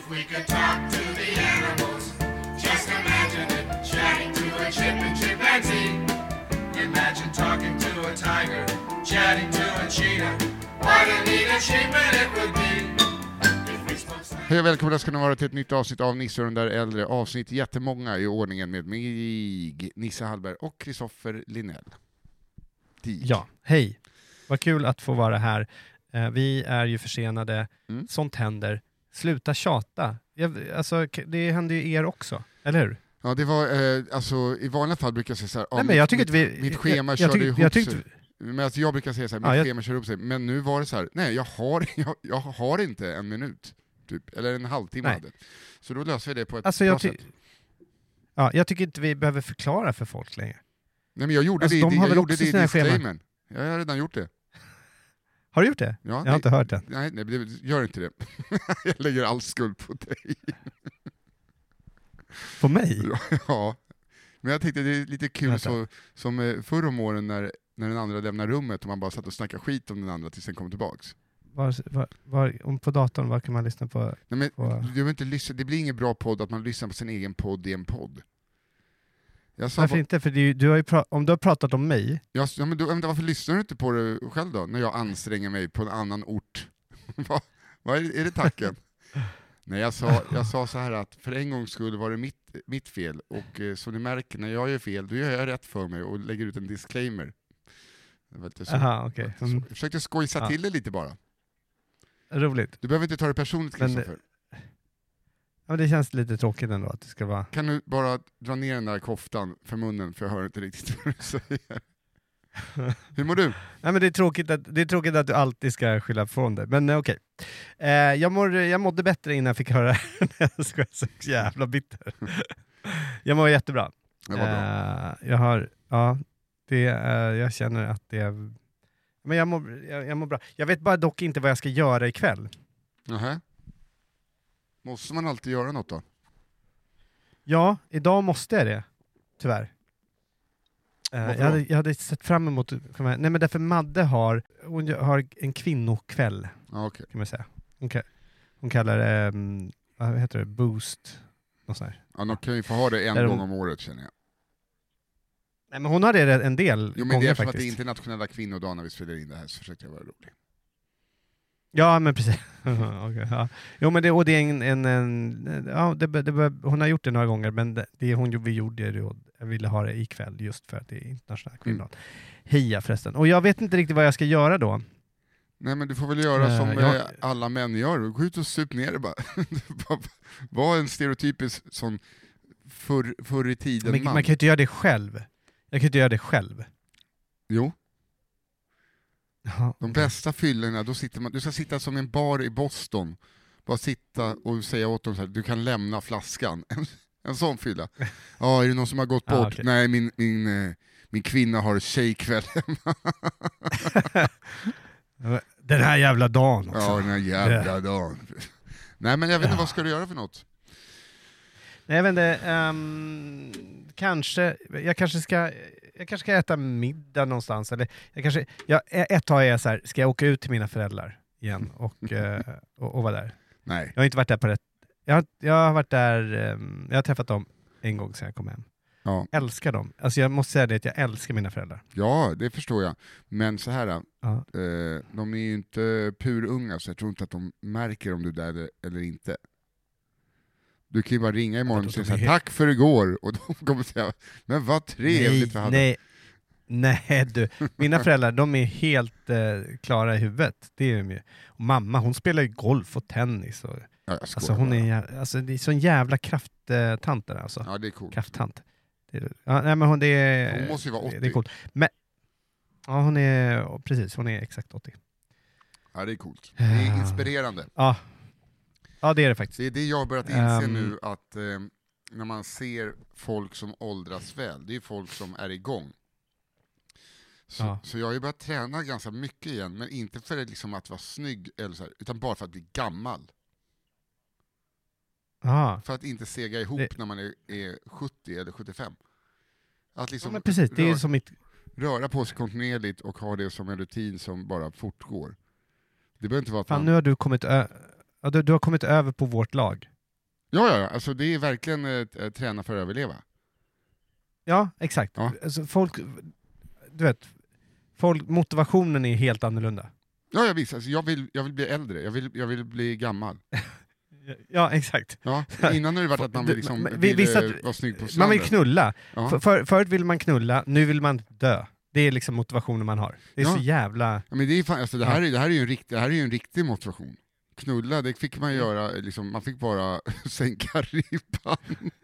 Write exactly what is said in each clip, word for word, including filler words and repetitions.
If we could talk to the animals, just imagine it, chatting to a chip and chimpanzee. Imagine talking to a tiger, chatting to a cheetah. What a neat achievement it would be. Hej och välkomna ska ni vara till ett nytt avsnitt av Nisse och den där äldre. Avsnitt jättemånga i ordningen med mig, Nisse Hallberg och Kristoffer Linnell. Dig. Ja, hej. Vad kul att få vara här. Vi är ju försenade. Mm. Sånt händer. Sluta tjata. Jag, alltså, det händer ju er också, eller hur? Ja, det var, eh, alltså i vanliga fall brukar jag säga så här, Nej, men jag tycker mitt, att vi, mitt schema jag, körde jag tyck, ihop jag tyckte, sig. Men alltså jag brukar säga så här, mitt ja, jag, schema kör ihop sig. Men nu var det så här, nej jag har, jag, jag har inte en minut. Typ, eller en halvtimme hade. Så då löser vi det på ett alltså, bra jag ty- sätt. Ja, jag tycker inte vi behöver förklara för folk längre. Nej, men jag gjorde alltså, det, de jag väl gjorde det i disclaimern. scheman. Jag har redan gjort det. Har du gjort det? Ja, jag nej, har inte hört det. Nej, nej, gör inte det. Jag lägger all skuld på dig. På mig? Ja. Men jag tänkte det är lite kul så, som förr om åren när, när den andra lämnar rummet och man bara satt och snackade skit om den andra tills den kom tillbaks. Var, var, var, om på datorn, vad kan man lyssna på? Nej, men på... Du vill inte lyssna, det blir ingen bra podd att man lyssnar på sin egen podd i en podd. Jag sa varför bara, inte? För du, du har ju pra- om du har pratat om mig... jag, ja, men du, varför lyssnar du inte på det själv då? När jag anstränger mig på en annan ort. Vad va är, är det tacken? Nej, jag sa, jag sa så här att för en gång skulle var det mitt, mitt fel. Och eh, som ni märker, när jag gör fel, då gör jag rätt för mig och lägger ut en disclaimer. Det var lite så. Aha, okay. mm. Jag försökte skojsa ja. till det lite bara. Roligt. Du behöver inte ta det personligt, Kristoffer. Ja, det känns lite tråkigt ändå att det ska vara... Kan du bara dra ner den där koftan för munnen, för jag hör inte riktigt vad du säger. Hur mår du? Nej, men det är tråkigt att, det är tråkigt att du alltid ska skylla från dig. Men okej. Okay. Eh, jag, mår, jag mådde bättre innan jag fick höra det. Jag ska vara så jävla bitter. Jag mår jättebra. Det var bra. Eh, jag har... Ja, det, eh, jag känner att det är... Men jag mår, jag, jag mår bra. Jag vet bara dock inte vad jag ska göra ikväll. Nähä. Måste man alltid göra något då? Ja, idag måste jag det. Tyvärr. Uh, jag, hade, jag hade sett fram emot... Nej, men därför Madde har, hon har en kvinnokväll. Ah, okay. Kan man säga. Hon, hon kallar det... Um, vad heter det? Boost. Något sånt här. Ja, de kan ju få ha det en Där gång hon... om året, känner jag. Nej, men hon har det en del Jo, men gånger det är för faktiskt. att det är internationella kvinnodagen när vi spelar in det här, så försökte jag vara rolig. Ja, men precis. okay, ja. Jo, men det, och det är en... en, en ja, det, det, hon har gjort det några gånger, men det, det hon vi gjorde det och jag ville ha det ikväll just för att det är internationella kvinnodagen. Mm. Heja förresten. Och jag vet inte riktigt vad jag ska göra då. Nej, men du får väl göra uh, som jag... alla män gör. Gå ut och sup ner det bara. Var en stereotypisk sån förr, förr i tiden men, man. Man kan ju inte göra det själv. Jag kan inte göra det själv. Jo. Aha, De okay. bästa fyllorna, då sitter man, du ska sitta som en bar i Boston. Bara sitta och säga åt dem så här, du kan lämna flaskan. En, en sån fylla. Ja, är det någon som har gått bort? Ah, okay. Nej, min, min, min kvinna har tjejkväll hemma. Den här jävla dagen också. Ja, den här jävla yeah. dagen. Nej, men jag vet inte, ja. Vad ska du göra för något? Nej, jag vet inte, um, kanske, jag kanske ska jag kanske ska äta middag någonstans, eller jag kanske, jag, ett tag är jag så här, ska jag åka ut till mina föräldrar igen och, uh, och, och vara där? Nej. Jag har inte varit där på rätt, jag har, jag har varit där, um, jag har träffat dem en gång sedan jag kom hem. Ja. Älskar dem, alltså jag måste säga det att jag älskar mina föräldrar. Ja, det förstår jag, men så här, ja. eh, de är ju inte purunga, så jag tror inte att de märker om du är där eller, eller inte. Du kan ju bara ringa imorgon och säga såhär, tack för igår, och de kommer säga, men vad trevligt vi hade. Nej, nej du, mina föräldrar, de är helt eh, klara i huvudet, det är de ju. Och mamma, hon spelar ju golf och tennis och, ja, alltså hon är, alltså det är sån jävla krafttant där alltså. Ja, det är coolt. Krafttant. Det är, ja, nej men hon, det är, hon måste ju vara åttio. Det är coolt. Men, ja, hon är, precis, hon är exakt åttio. Ja, det är coolt. Det är inspirerande. Ja. Ja, det är det faktiskt. Det är det jag har börjat inse um, nu, att eh, när man ser folk som åldras väl, det är folk som är igång. Så, ja. så jag har ju börjat träna ganska mycket igen, men inte för liksom att vara snygg, eller så här, utan bara för att bli gammal. Aha. För att inte sega ihop det... när man är, är sjuttio eller sjuttiofem. Att liksom ja, men precis, det är rör, som mitt... röra på sig kontinuerligt och ha det som en rutin som bara fortgår. Det behöver inte vara att Fan, man... nu har du kommit, ö- ja, du, du har kommit över på vårt lag. Ja, ja, alltså det är verkligen äh, träna för att överleva. Ja, exakt. Ja. Alltså, folk, du vet, folk, motivationen är helt annorlunda. Ja, jag visst. Alltså, jag, vill, jag vill bli äldre, jag vill, jag vill bli gammal. Ja, exakt. Ja, innan har det varit att man vill, liksom, Men vill vissa- vara snygg på Man stranden. vill knulla. Ja. För, för, förut vill man knulla, nu vill man dö. Det är liksom motivationen man har. Det är Ja. så jävla... Ja, men det, är fan, alltså, det, här är, det, här är ju en rikt, det här är ju en riktig motivation. Knulla, det fick man göra, liksom, man fick bara sänka ribban.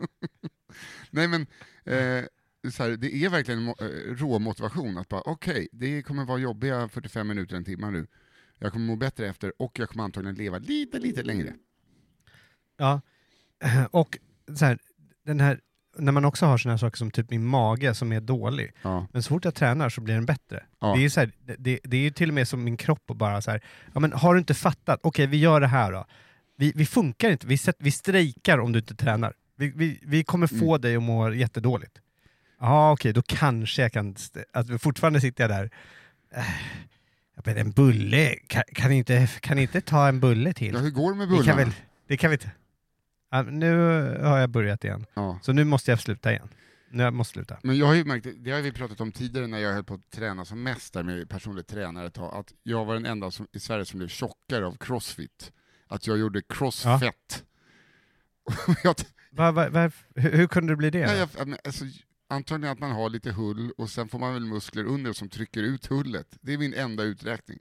Nej men, eh, så här, det är verkligen en mo- eh, rå motivation att bara, okej, okay, det kommer vara jobbiga fyrtiofem minuter, en timme nu. Jag kommer må bättre efter och jag kommer antagligen leva lite, lite längre. Ja, och så här, den här, när man också har såna här saker som typ min mage som är dålig, Ja. men så fort jag tränar så blir den bättre. Ja. Det är så här, det, det är ju till och med som min kropp och bara så här, ja men har du inte fattat, okej vi gör det här då. Vi, vi funkar inte, vi, sätt, vi strejkar om du inte tränar. Vi, vi, vi kommer få Mm. dig att må jättedåligt. Ja okej, då kanske jag kan, st- att fortfarande sitter jag där, äh, jag ber, en bulle, kan, kan, inte, kan inte ta en bulle till? Ja, hur går det med Det kan, bullarna? väl, det kan vi inte. Ja, nu har jag börjat igen. Ja. Så nu måste jag sluta igen. Nu jag måste sluta. Men jag har ju märkt, det har vi pratat om tidigare när jag höll på att träna som mest där med personlig tränare ett tag, att jag var den enda som, i Sverige som blev tjockare av crossfit. Att jag gjorde crossfett. jag, Va, va, va, hur, hur kunde det bli det? nej, då? jag, alltså, antagligen att man har lite hull och sen får man väl muskler under som trycker ut hullet. Det är min enda uträkning.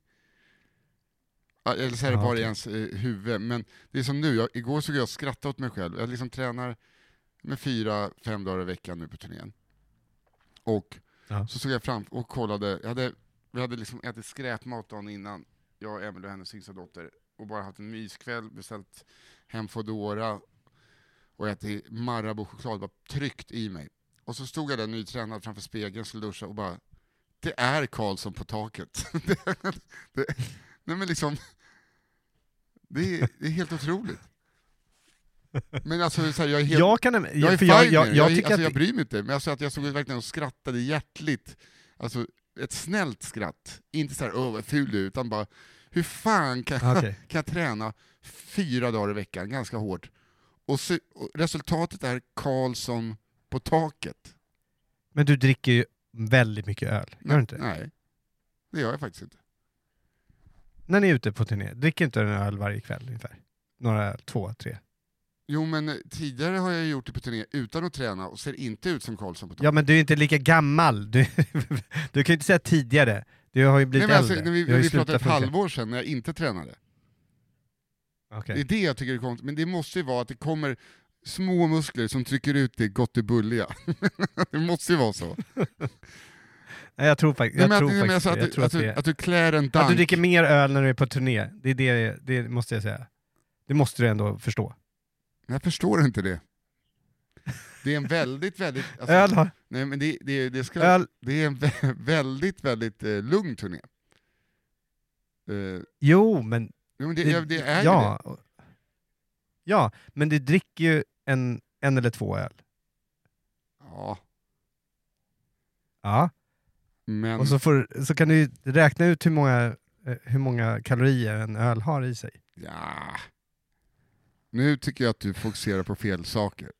Ja, eller så är det Ja, bara okej. i ens eh, huvud. Men det är som nu, jag, igår såg jag skratta åt mig själv. Jag liksom tränar med fyra, fem dagar i veckan nu på turnén. Och Ja. så såg jag fram och kollade, jag hade, vi hade liksom ätit skräpmat dagen innan, jag och Emelie och hennes yngsta dotter, och bara haft en myskväll, beställt hem Foodora och ätit Marabou-choklad, bara tryckt i mig. Och så stod jag där nytränad framför spegeln, skulle duscha och bara, det är Karlsson på taket. det, det, nej men liksom, det är, det är helt otroligt. Men alltså, så här, jag är helt... Jag kan... Jag är Jag, för fine jag, med jag, det. jag jag, tycker alltså, jag att... bryr mig inte, men alltså, att jag såg verkligen och skrattade hjärtligt. Alltså ett snällt skratt. Inte så här, åh vad ful du är, utan bara, hur fan kan, jag- Okej. kan jag träna fyra dagar i veckan, ganska hårt. Och, så, och resultatet är Karlsson på taket. Men du dricker ju väldigt mycket öl, gör du inte? Nej, det gör jag faktiskt inte. När ni är ute på turné, dricker inte en öl varje kväll ungefär? Några öl, två, tre? Jo men tidigare har jag gjort det på turné utan att träna och ser inte ut som Karlsson på taket. Ja men du är inte lika gammal. Du, du kan ju inte säga tidigare. Du har ju blivit Nej, men alltså, äldre. när vi, Du har ju vi pratade slutat ett funka. halvår sedan när jag inte tränade. Okej. Det är det jag tycker är konstigt, men det måste ju vara att det kommer små muskler som trycker ut det gott i bulliga. Det måste ju vara så. Nej, jag tror, fakt- Nej, jag men tror att, men faktiskt alltså det. Jag att, tror du, att, att, det du, är- att du klär en att dank. du dricker mer öl när du är på turné. Det är det, det måste jag säga. Det måste du ändå förstå. Jag förstår inte det. Det är en väldigt, väldigt... Alltså, Öl har... nej, men det, det, det, ska, Öl... det är en vä- väldigt, väldigt eh, lugn turné. Eh, Jo, men... jo, men det, det, det är ju det. ja. Ja, men du dricker ju en, en eller två öl. Ja, Ja. men... Och så, får, så kan du ju räkna ut hur många, eh, hur många kalorier en öl har i sig. Ja. Nu tycker jag att du fokuserar på fel saker.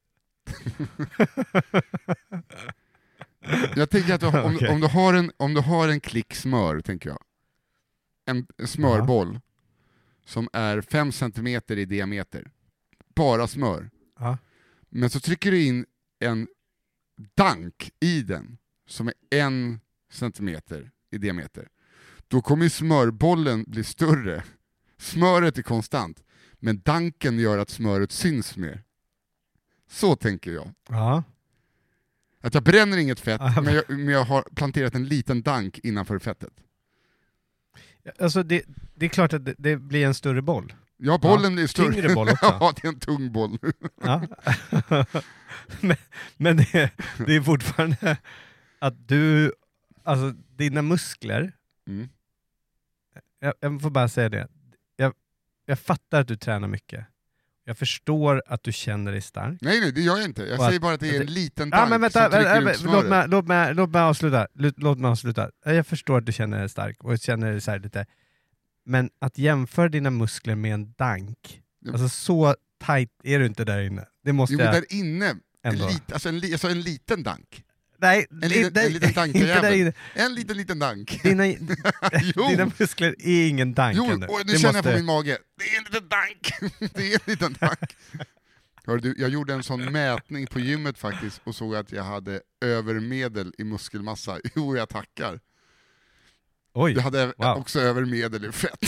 Jag tänker att du, om, Okej. om, du har en, om du har en klick smör, tänker jag. En, en smörboll som är fem centimeter i diameter. Bara smör. Ja. Men så trycker du in en dank i den som är en centimeter i diameter. Då kommer ju smörbollen bli större. Smöret är konstant, men danken gör att smöret syns mer. Så tänker jag. Ja. Att jag bränner inget fett, Ja. men jag, men jag har planterat en liten dank innanför fettet. Alltså det, det är klart att det, det blir en större boll. Ja, bollen är större. Tyngre boll också. Ja, det är en tung boll. Ja. men men det, det är fortfarande att du, alltså dina muskler, Mm. jag, jag får bara säga det, jag, jag fattar att du tränar mycket. Jag förstår att du känner dig stark. Nej, nej, det gör jag inte. Jag Och säger att- bara att det är att en det- liten dank Ja, men vänta, som trycker vänta, ut vänta, låt, smöret. mig, låt, mig, låt mig avsluta. Låt, låt mig avsluta. Jag förstår att du känner dig stark och känner dig så här lite. Men att jämföra dina muskler med en dank, Ja. alltså så tight är du inte där inne. Det måste Jo, men jag där inne, en, ändå. lit, alltså en, li- alltså en liten dank. Nej, En liten, nej, en liten inte där dankjävel. inne. En liten, liten dank. Dina, Jo. dina muskler är ingen dank Jo, ännu. och nu Det känner jag måste- på min mage. Det är en liten dank. Det är en liten dank. Hör du, jag gjorde en sån mätning på gymmet faktiskt och såg att jag hade övermedel i muskelmassa. Jo, jag tackar. Oj, Jag hade wow. också övermedel i fett.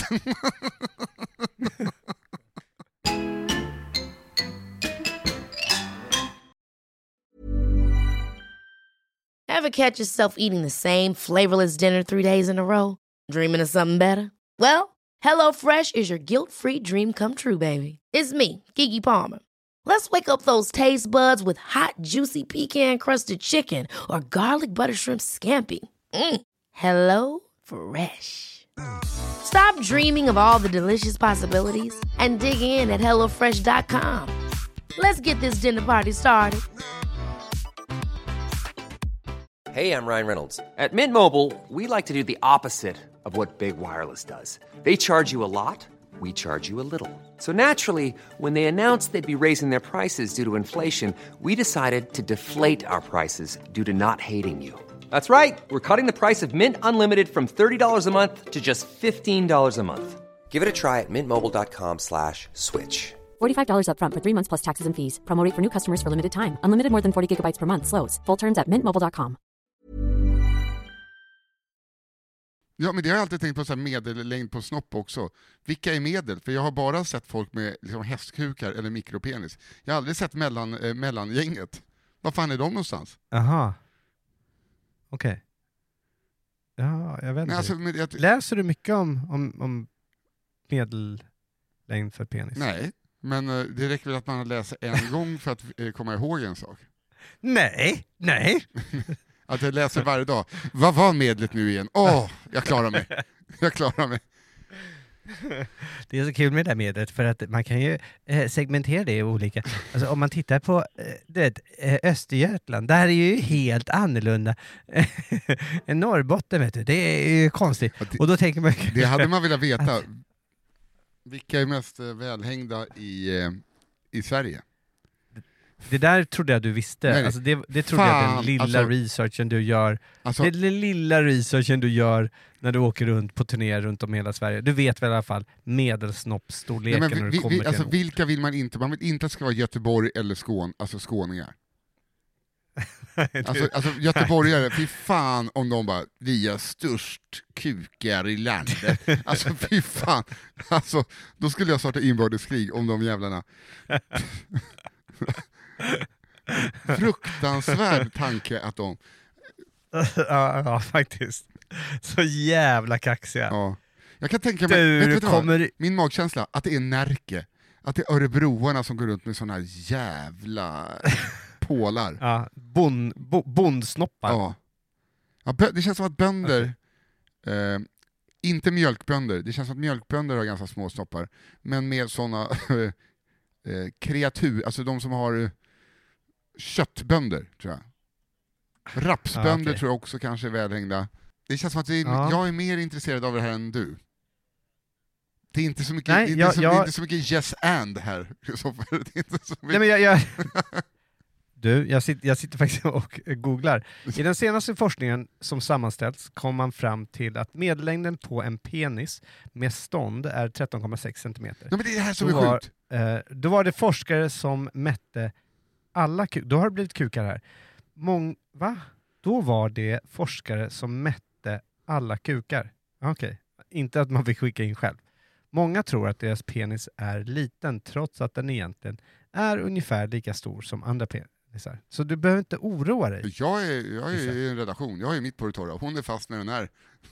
Ever catch yourself eating the same flavorless dinner three days in a row? Dreaming of something better? Well, HelloFresh is your guilt-free dream come true, baby. It's me, Keke Palmer. Let's wake up those taste buds with hot, juicy pecan-crusted chicken or garlic butter shrimp scampi. Mm. Hello Fresh. Stop dreaming of all the delicious possibilities and dig in at hello fresh dot com. Let's get this dinner party started. Hey, I'm Ryan Reynolds. At Mint Mobile, we like to do the opposite of what Big Wireless does. They charge you a lot, we charge you a little. So naturally, when they announced they'd be raising their prices due to inflation, we decided to deflate our prices due to not hating you. That's right. We're cutting the price of Mint Unlimited from thirty dollars a month to just fifteen dollars a month. Give it a try at mintmobile.com slash switch. forty-five dollars up front for three months plus taxes and fees. Promo rate for new customers for limited time. Unlimited more than forty gigabytes per month. Slows full terms at mint mobile dot com. Ja, men det har jag alltid tänkt på, så här medellängd på snopp också. Vilka är medel? För jag har bara sett folk med liksom hästkukar eller mikropenis. Jag har aldrig sett mellan, eh, mellangänget. Vad fan är de någonstans? Aha. Okej. Okay. Ja, jag vet inte. Nej, alltså, men jag, Läser du mycket om, om, om medellängd för penis? nej, men eh, det räcker väl att man läser en gång för att eh, komma ihåg en sak. Nej, nej. Att jag läser varje dag. Vad var medlet nu igen? Åh, oh, jag klarar mig. Jag klarar mig. Det är så kul med det här medlet för att man kan ju eh, segmentera det i olika. Alltså om man tittar på eh, det, eh, Östergötland, där är ju helt annorlunda. än Norrbotten, vet du. Det är ju konstigt. Ja, det, och då tänker man... det hade man velat veta. Vilka är mest eh, välhängda i, eh, i Sverige? Det där trodde jag du visste. Nej, alltså det, det trodde fan, jag den lilla alltså, researchen du gör. Alltså, det är den lilla researchen du gör när du åker runt på turnéer runt om hela Sverige. Du vet väl i alla fall medelsnoppsstorleken nej, men när vi, du kommer vi, till alltså, en ort. vilka vill man inte? Man vill inte att det ska vara Göteborg eller Skån, alltså skåningar. Alltså, alltså göteborgare, fy fan om de bara, vi är störst kukar i landet. Alltså fy fan. Alltså, då skulle jag starta inbördeskrig om de jävlarna. Fruktansvärd tanke att de... ja, ja, faktiskt. Så jävla kaxiga. Ja. Jag kan tänka mig, Du, vet, vet du vad? kommer... Min magkänsla, att det är Närke. Att det är örebroarna som går runt med såna här jävla pålar. Ja, bon, bo, bondsnoppar. Ja. Ja, bö- det känns som att bönder, okay. eh, inte mjölkbönder, det känns som att mjölkbönder har ganska små snoppar, men med såna eh, kreatur, alltså de som har eh, köttbönder, tror jag. Rapsbönder ja, okay. tror jag också kanske är välhängda. Det känns som att det är, ja. jag är mer intresserad av det här än du. Det är inte så mycket, Nej, det är jag, inte, så, jag... det är inte så mycket yes and här. Kristoffer. Det är inte så mycket... Nej, men jag, jag... Du, jag sitter, jag sitter faktiskt och googlar. I den senaste forskningen som sammanställts kom man fram till att medellängden på en penis med stånd är tretton komma sex centimeter. Nej, men det är det här som då är var, sjukt. eh, då var det forskare som mätte alla kukar. Då har det blivit kukar här. Mång, va? Då var det forskare som mätte alla kukar. Okej, okay. Inte att man vill skicka in själv. Många tror att deras penis är liten trots att den egentligen är ungefär lika stor som andra penisar. Så du behöver inte oroa dig. Jag är, jag är i en redaktion, jag är mitt på det torra. Hon är fast när den är.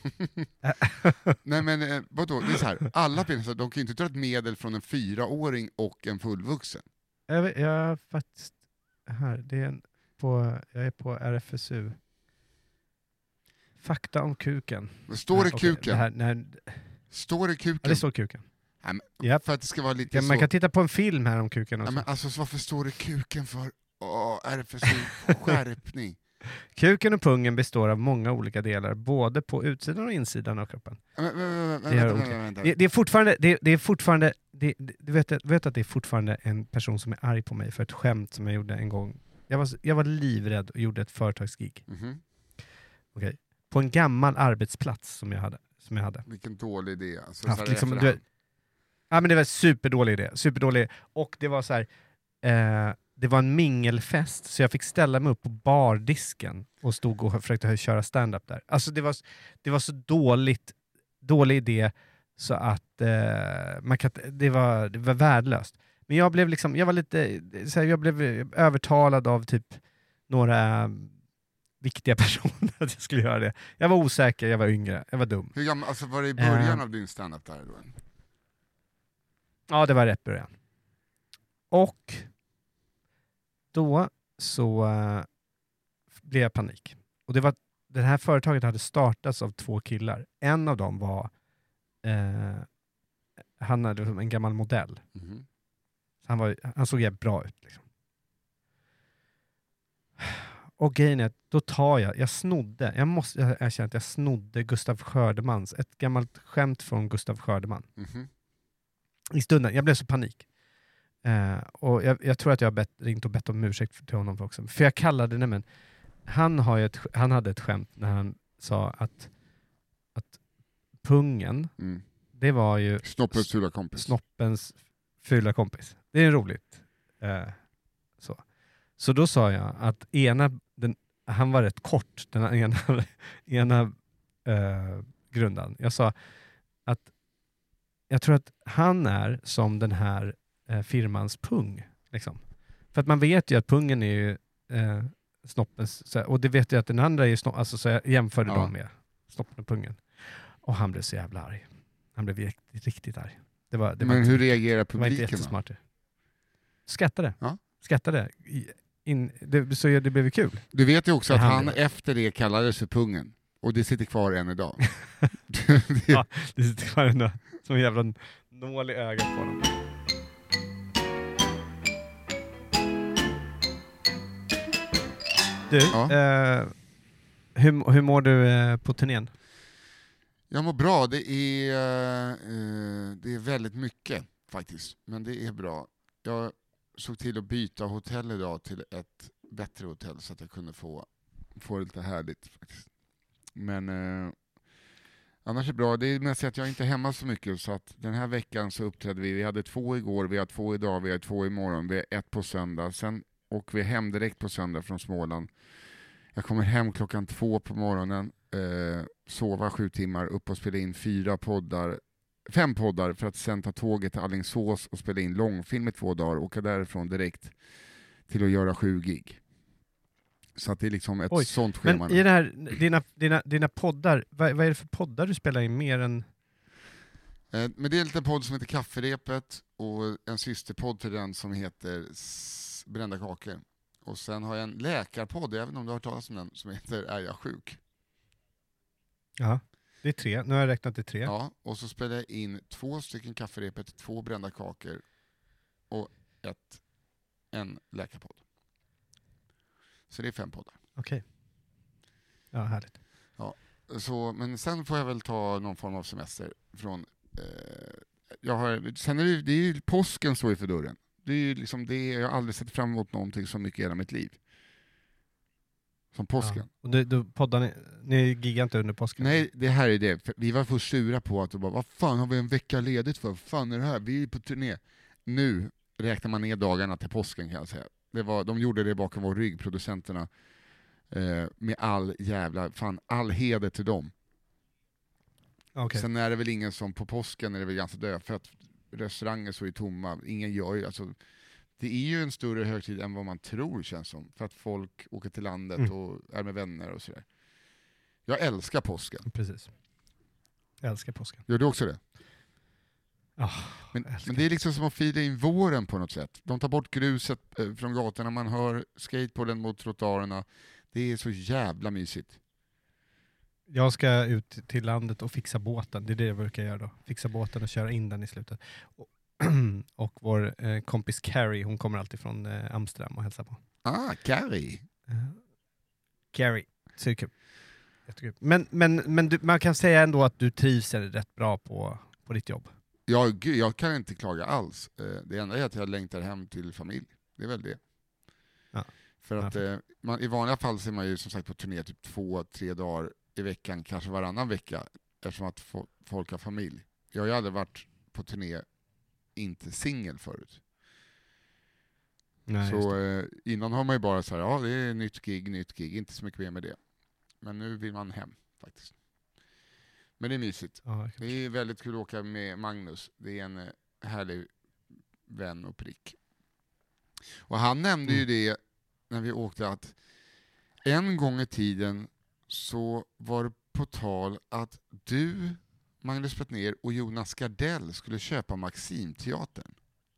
Nej men eh, vadå, det är så här. Alla penisar, de kan ju inte ta ett medel från en fyraåring och en fullvuxen. Jag, vet, jag faktiskt... Här, det är en, på, jag är på R F S U. Fakta om kuken. Står det ah, kuken? Okay, det här, när, står det kuken? ja, det står kuken. Nej, men, yep. För att det ska vara lite ja, så... Man kan titta på en film här om kuken också. Nej, men alltså varför står det kuken för? Åh, R F S U, skärpning. Kuken och pungen består av många olika delar, både på utsidan och insidan av kroppen. Men, men, men, Det är vänta, olika. vänta, vänta. Det, det är fortfarande, det, det är fortfarande, det, det, du vet, vet att det är fortfarande en person som är arg på mig för ett skämt som jag gjorde en gång. Jag var, jag var livrädd och gjorde ett företagsgig. Mhm. Okay. På en gammal arbetsplats som jag hade. Som jag hade. Vilken dålig idé. Alltså, Haft så här liksom, i du efterhand. vet, ja, men det var en superdålig idé. Superdålig. Och det var så här, eh, det var en mingelfest, så jag fick ställa mig upp på bardisken och stod och försökte köra stand-up där. Alltså det var, det var så dåligt, dålig idé så att eh, man kan, det, var, det var värdelöst. Men jag blev liksom, jag var lite, så här, jag blev övertalad av typ några viktiga personer att jag skulle göra det. Jag var osäker, jag var yngre, jag var dum. Hur gammal, alltså var det i början Eh. av din stand-up där då? Ja, det var rätt början. Och då så uh, blev jag panik. Och det var, det här företaget hade startats av två killar. En av dem var uh, han hade en gammal modell. Mhm. Han, var, han såg jävligt bra ut. Liksom. Och grejen är att då tar jag, jag snodde, jag måste erkänna att jag snodde Gustav Skördemans, ett gammalt skämt från Gustav Skördeman. Mhm. I stunden, jag blev så panik. Uh, och jag, jag tror att jag har bett, ringt och bett om ursäkt till honom för också. För jag kallade det, men han, har ju ett, han hade ett skämt när han sa att, att pungen, Mm. det var ju Snoppens fula kompis. snoppens fula kompis. Det är roligt. Uh, så. så då sa jag att ena, den, han var rätt kort, den ena, ena uh, grundaren. Jag sa att jag tror att han är som den här eh, firmans pung. Liksom. För att man vet ju att pungen är ju eh, snoppens, så, och det vet jag att den andra är snopp, alltså så jag jämförde Ja. dem med snoppen och pungen. Och han blev så jävla arg. Han blev riktigt, riktigt arg. Det var, det var Men inte, hur reagerar det var inte publiken då? jättesmart. Skattade. Ja. Skattade. I- In, det, så det blev ju kul. Du vet ju också Det att han handlar- efter det kallades för pungen. Och det sitter kvar än idag. det, Ja. Det sitter kvar en som en jävla nål i ögat på honom. Du, Ja. eh, hur, hur mår du eh, på turnén? Jag mår bra, det är, eh, det är väldigt mycket faktiskt, men det är bra. Jag såg till att byta hotell idag till ett bättre hotell så att jag kunde få, få det lite härligt faktiskt. Men eh, annars är det bra, det är mest att jag inte är hemma så mycket, så att den här veckan så uppträdde vi, vi hade två igår, vi har två idag, vi har två imorgon, vi har ett på söndag, sen åker vi hem direkt på söndag från Småland. Jag kommer hem klockan två på morgonen, eh, sova sju timmar, upp och spela in fyra poddar, fem poddar för att sen ta tåget till Alingsås och spela in långfilm i två dagar och åka därifrån direkt till att göra sju gig. Så att det är liksom ett Oj, sånt schema. Men nu. i det här, dina, dina, dina poddar, vad, vad är det för poddar du spelar in mer än... Eh, men det är en liten podd som heter Kafferepet och en systerpodd till den som heter S- Brända kakor. Och sen har jag en läkarpodd, även om du har hört talas om den, som heter Är jag sjuk? Ja, det är tre. Nu har jag räknat till tre. Ja, och så spelar jag in två stycken Kafferepet, två Brända kakor och ett, en läkarpodd. Så det är fem poddar. Okej. Ja, härligt. Så, men sen får jag väl ta någon form av semester från... Eh, jag har, sen är det, det är ju påsken står ju för dörren. Det är ju liksom det, jag har aldrig sett fram emot någonting så mycket i hela mitt liv. Som påsken. Ja. Och du, du poddar ni, ni giggar inte under påsken? Nej, det här är det. För vi var först sura på att, och bara, vad fan har vi en vecka ledigt för? Vad fan är det här? Vi är på turné. Nu räknar man ner dagarna till påsken kan jag säga. Det var, de gjorde det bakom vår rygg, producenterna. Eh, med all jävla, fan, all heder till dem. Okej. Sen är det väl ingen som på påsken är det väl ganska dö, för att restauranger så är tomma. Ingen gör ju, alltså, det är ju en större högtid än vad man tror känns som. För att folk åker till landet Mm. och är med vänner och sådär. Jag älskar påsken. Precis. Jag älskar påsken. Gör du också det? Oh, Men, men det är liksom som att fila in våren på något sätt. De tar bort gruset eh, från gatorna, man hör skateboarden mot trottoarerna. Det är så jävla mysigt. Jag ska ut till landet och fixa båten. Det är det jag brukar göra då. Fixa båten och köra in den i slutet. Och, och vår eh, kompis Carrie, hon kommer alltid från eh, Amsterdam och hälsar på. Ah, Carrie. Eh, Carrie. Så det är kul. Jättekul. Men, men, men du, man kan säga ändå att du trivs rätt bra på, på ditt jobb. Ja, gud, jag kan inte klaga alls. Det enda är att jag längtar hem till familj. Det är väl det. Ja. För att Ja. eh, man, i vanliga fall så är man ju som sagt på turné typ två, tre dagar i veckan, kanske varannan vecka, eftersom att fo- folk har familj. Jag har ju aldrig varit på turné inte singel förut. Nej, just så det. eh, innan har man ju bara så här, ja det är nytt gig, nytt gig, inte så mycket mer med det. Men nu vill man hem faktiskt. Men det är mysigt. Ja, Det är väldigt kul att åka med Magnus. Det är en eh, härlig vän och prick. Och han nämnde ju Mm. det när vi åkte att en gång i tiden så var det på tal att du, Magnus Bettner och Jonas Gardell skulle köpa Maximteatern.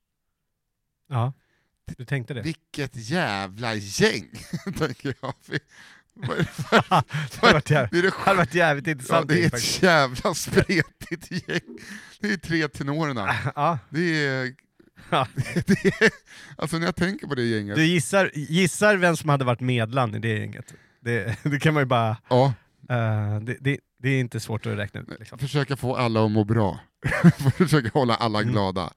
ja, du tänkte det? Vilket jävla gäng, tänker jag. Vad är det för- det hade varit jävligt, det är det det hade varit jävligt Ja, intressant. det är faktiskt. ett jävla spretigt gäng. Det är tre tenorerna. Ja. Det är, Ja. det är... Alltså när jag tänker på det gänget... Du gissar, gissar vem som hade varit medlaren i det gänget? Det, det kan man ju bara... Ja, Uh, det, det, det är inte svårt att räkna ut. Liksom. försöka få alla att må bra. Försöka hålla alla Mm. glada.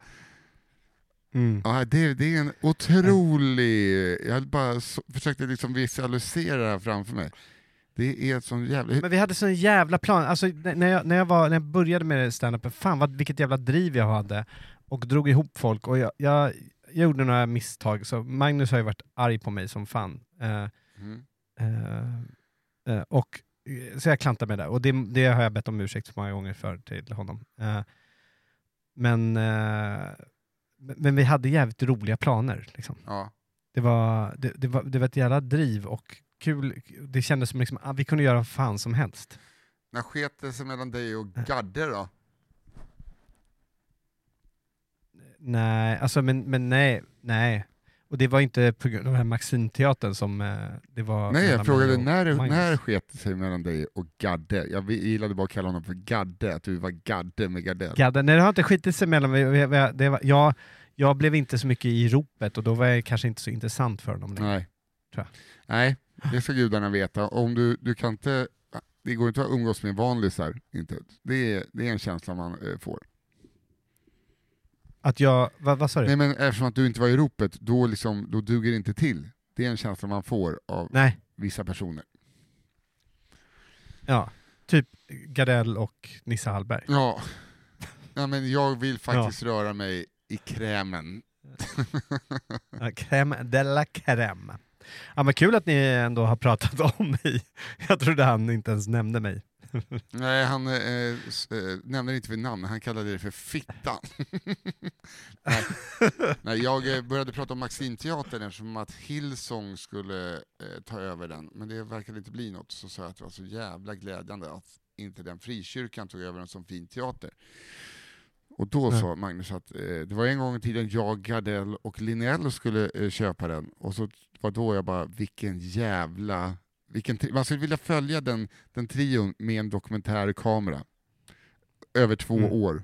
Mm. Ja, det, det är en otrolig... Jag bara så, försökte liksom visualisera det här framför mig. Det är ett sån jävla... Men vi hade sån jävla plan, alltså, när, jag, när, jag var, när jag började med stand-up, fan vad, vilket jävla driv jag hade och drog ihop folk och jag, jag, jag gjorde några misstag, så Magnus har ju varit arg på mig som fan. Uh, Mm. uh, uh, och, så jag klantade med det, och det, det har jag bett om ursäkt så många gånger för till honom. Uh, men, uh, men vi hade jävligt roliga planer. Liksom. Ja. Det, var, det, det, var, det var ett jävla driv och kul. Det kändes som liksom, ah, vi kunde göra vad fan som helst. När sket det sig mellan dig och Gadde då? Nej, alltså men, men nej, nej. Och det var inte på grund av den här Maximteatern som eh, det var... Nej, jag mellan frågade mig och när, Magnus. när sket det sig mellan dig och Gadde? Jag gillade bara att kalla honom för Gadde, att du var Gadde med Gardell. Gadde, nej, det har inte skitit sig mellan mig. Det var, jag, jag blev inte så mycket i ropet och då var jag kanske inte så intressant för honom längre. Nej. Tror Nej, det ska gudarna veta. Om du, du kan inte, det går inte att umgås med vanlisar, inte. Det är, det är en känsla man eh, får. Att jag, vad, vad sa du? Nej, men eftersom att du inte var i ropet, då, liksom, då duger det inte till. Det är en känsla man får av Nej, vissa personer. ja. Typ Gardell och Nisse Hallberg. Ja, ja men jag vill faktiskt röra mig i krämen. Ja, crème de la crème. Ja, men kul att ni ändå har pratat om mig. Jag trodde han inte ens nämnde mig. Nej, han eh, s- eh, nämner inte vid namn, han kallade det för Fittan. Nej. Nej, jag eh, började prata om Maximteatern eftersom att Hillsong skulle eh, ta över den, men det verkade inte bli något. Så sa jag att det var så jävla glädjande att inte den frikyrkan tog över den som fin teater. Och då Nej. sa Magnus att eh, det var en gång i tiden jag, Gardell och Linnell skulle eh, köpa den, och så var då jag bara, vilken jävla... Vilken tri- man skulle vilja följa den, den trion med en dokumentärkamera över två Mm. år.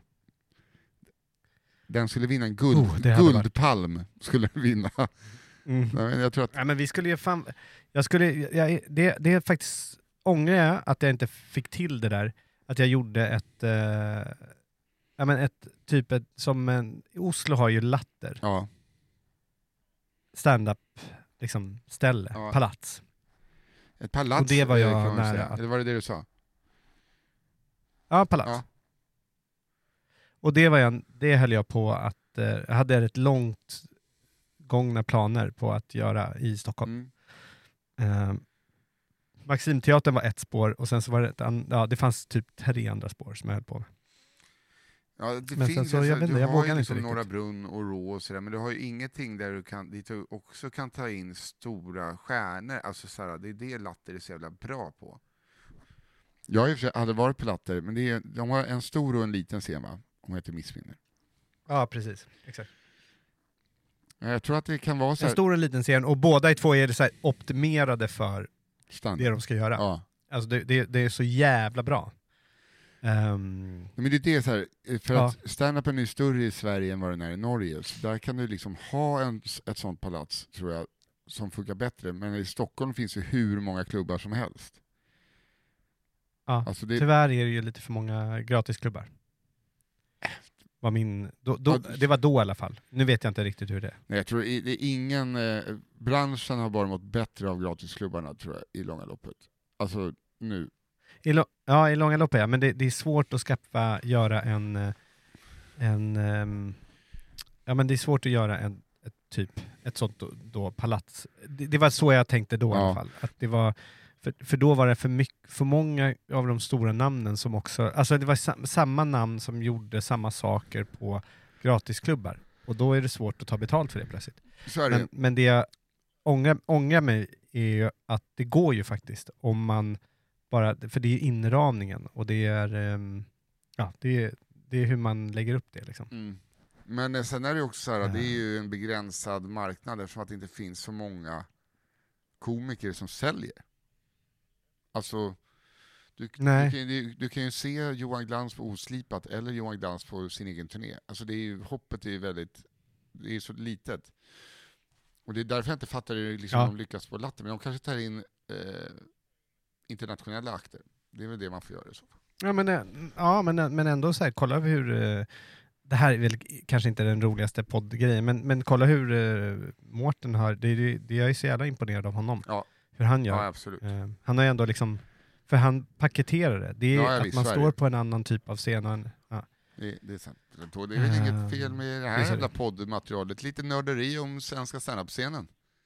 Den skulle vinna en guld, Oh, det hade guldpalm. Skulle den vinna. Mm. Nej, men jag tror att... Ja, men vi skulle ju fan... Jag skulle, jag, det, det är faktiskt... Ångrar jag att jag inte fick till det där. Att jag gjorde ett... Eh, ja, men ett typ ett, som en... Oslo har ju Latter. Ja. Stand-up liksom, ställe. Ja. Palats. Ett palats. Och det var eh, jag kan man nära säga. att- Eller var det det du sa? Ja, palats. Ja. Och det var jag, det höll jag på att... Eh, jag hade rätt långt gångna planer på att göra i Stockholm. Mm. Eh, Maximteatern var ett spår och sen så var det ett an, ja, det fanns typ tre andra spår som jag höll på med. Ja, det Men sen finns så, alltså, jag vet inte, du jag har vågar ju inte liksom riktigt. Norra Brunn och Rå och sådär, men du har ju ingenting där du kan, dit du också kan ta in stora stjärnor. Alltså såhär, det är det Latter är så jävla bra på. Jag i och för sig hade varit på Latter, men det är, de har en stor och en liten scen, va? Om jag inte missminner. Ja, precis. Exakt. Jag tror att det kan vara så En här, stor och en liten scen och båda i två är det så här optimerade för standard. det de ska göra. Ja. Alltså det, det, det är så jävla bra. Um, Men det är det så här, för Ja. att stand-upen är större i Sverige än vad den är i Norge, så där kan du liksom ha en, ett sånt palats, tror jag, som funkar bättre, men i Stockholm finns ju hur många klubbar som helst. Ja, Alltså det... tyvärr är det ju lite för många gratisklubbar. Var min, då, då, det var då i alla fall. Nu vet jag inte riktigt hur det är. Nej, jag tror det är ingen... Eh, branschen har bara mått bättre av gratisklubbarna, tror jag, i långa loppet. Alltså, nu. I lo, ja, i långa loppet, ja. Men det, det är svårt att skaffa, göra en... en um, ja, men det är svårt att göra en ett typ, ett sånt då, då palats. Det, det var så jag tänkte då ja. i alla fall. Att det var... För, för då var det för, mycket, för många av de stora namnen som också... Alltså det var sam, samma namn som gjorde samma saker på gratisklubbar. Och då är det svårt att ta betalt för det plötsligt. Så är det. Men, men det jag ångrar, ångrar mig är ju att det går ju faktiskt om man bara... För det är inramningen och det är... Um, ja, det är, det är hur man lägger upp det liksom. Mm. Men sen är det också så här, det är ju en begränsad marknad eftersom att det inte finns så många komiker som säljer. Alltså, du, du, kan, du, du kan ju se Johan Glans på Oslipat eller Johan Glans på sin egen turné. Alltså det är ju, hoppet är ju väldigt, det är så litet. Och det är därför jag inte fattar hur liksom ja. de lyckas på latten. Men de kanske tar in eh, internationella akter. Det är väl det man får göra i så fall. Ja, men, ja, men, men ändå så här, kolla hur... Eh, det här är väl kanske inte den roligaste poddgrejen, men, men kolla hur eh, Mårten har... Det, det, det, jag är så jävla imponerad av honom. Ja. Hur han gör. Ja, absolut. Eh, han har ju ändå liksom... För han paketerar det. Det är ja, att visst, man Sverige. står på en annan typ av scen. Och en, ja. det, det är sant. Det är väl uh, inget fel med det här jävla poddmaterialet. Lite nörderi om svenska stand-up-scenen.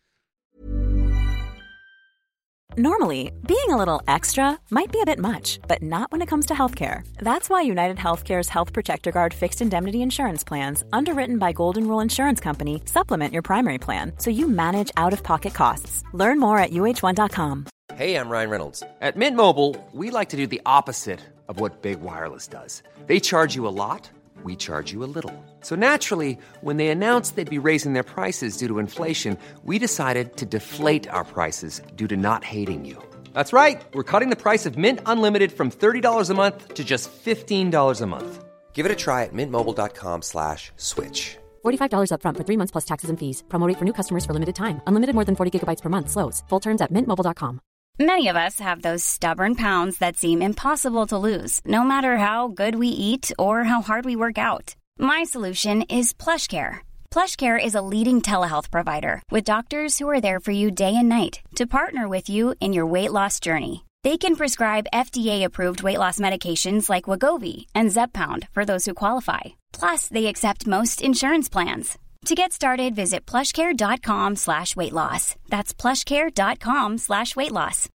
Normally, being a little extra might be a bit much, but not when it comes to healthcare. That's why United Healthcare's Health Protector Guard fixed indemnity insurance plans, underwritten by Golden Rule Insurance Company, supplement your primary plan so you manage out-of-pocket costs. Learn more at U H one dot com. Hey, I'm Ryan Reynolds. At Mint Mobile, we like to do the opposite of what Big Wireless does. They charge you a lot, we charge you a little. So naturally, when they announced they'd be raising their prices due to inflation, we decided to deflate our prices due to not hating you. That's right. We're cutting the price of Mint Unlimited from thirty dollars a month to just fifteen dollars a month. Give it a try at mintmobile.com slash switch. forty-five dollars up front for three months plus taxes and fees. Promo rate for new customers for limited time. Unlimited more than forty gigabytes per month slows. Full terms at mint mobile dot com. Many of us have those stubborn pounds that seem impossible to lose, no matter how good we eat or how hard we work out. My solution is PlushCare. PlushCare is a leading telehealth provider with doctors who are there for you day and night to partner with you in your weight loss journey. They can prescribe F D A-approved weight loss medications like Wegovy and Zepbound for those who qualify. Plus, they accept most insurance plans. To get started, visit plushcare.com slash weight loss. That's plushcare.com slash weight loss.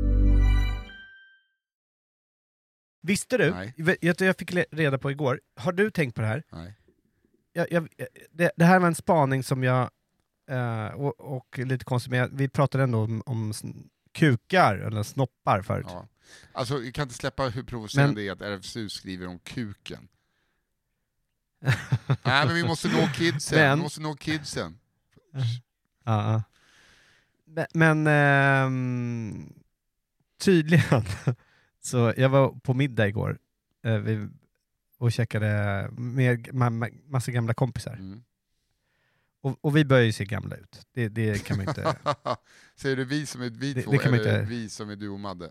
Visste du? Nej. Jag, jag fick reda på igår. Har du tänkt på det här? Nej. Jag, jag, det, det här var en spaning som jag... Uh, och, och lite konstigt, men vi pratade ändå om, om kukar eller snoppar förut. Ja. Alltså, vi kan inte släppa hur provocerande men... det är att R F S U skriver om kuken. Nej, men vi måste nå kidsen. Men... Vi måste nå kidsen. Ja. Uh, men uh, tydligen så jag var på middag igår uh, vi, och käkade med ma- massa gamla kompisar. Mm. Och, och vi börjar ju se gamla ut. Det, det kan man inte... Säger du vi som är vi det, två det kan eller inte... vi som är du och Madde?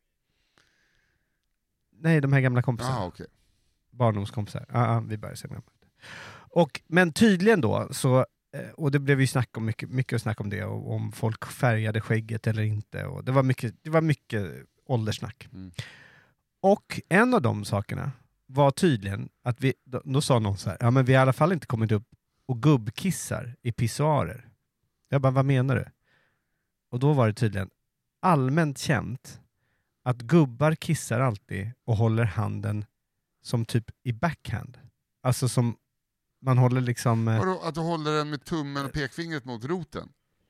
Nej, de här gamla kompisarna. Ah, okay. Barndomskompisar. Ja, ah, ah, vi börjar se gamla ut. Och, men tydligen då, så, och det blev ju snack om mycket, mycket snack om det, och om folk färgade skägget eller inte. Och det var mycket, det var mycket ålderssnack. Mm. Och en av de sakerna var tydligen att vi, då, då sa någon så här, ja men vi har i alla fall inte kommit upp och gubbkissar i pissoarer. Jag bara, vad menar du? Och då var det tydligen allmänt känt att gubbar kissar alltid och håller handen som typ i backhand. Alltså som man håller liksom... Eh, Vadå, att du håller den med tummen och pekfingret mot roten?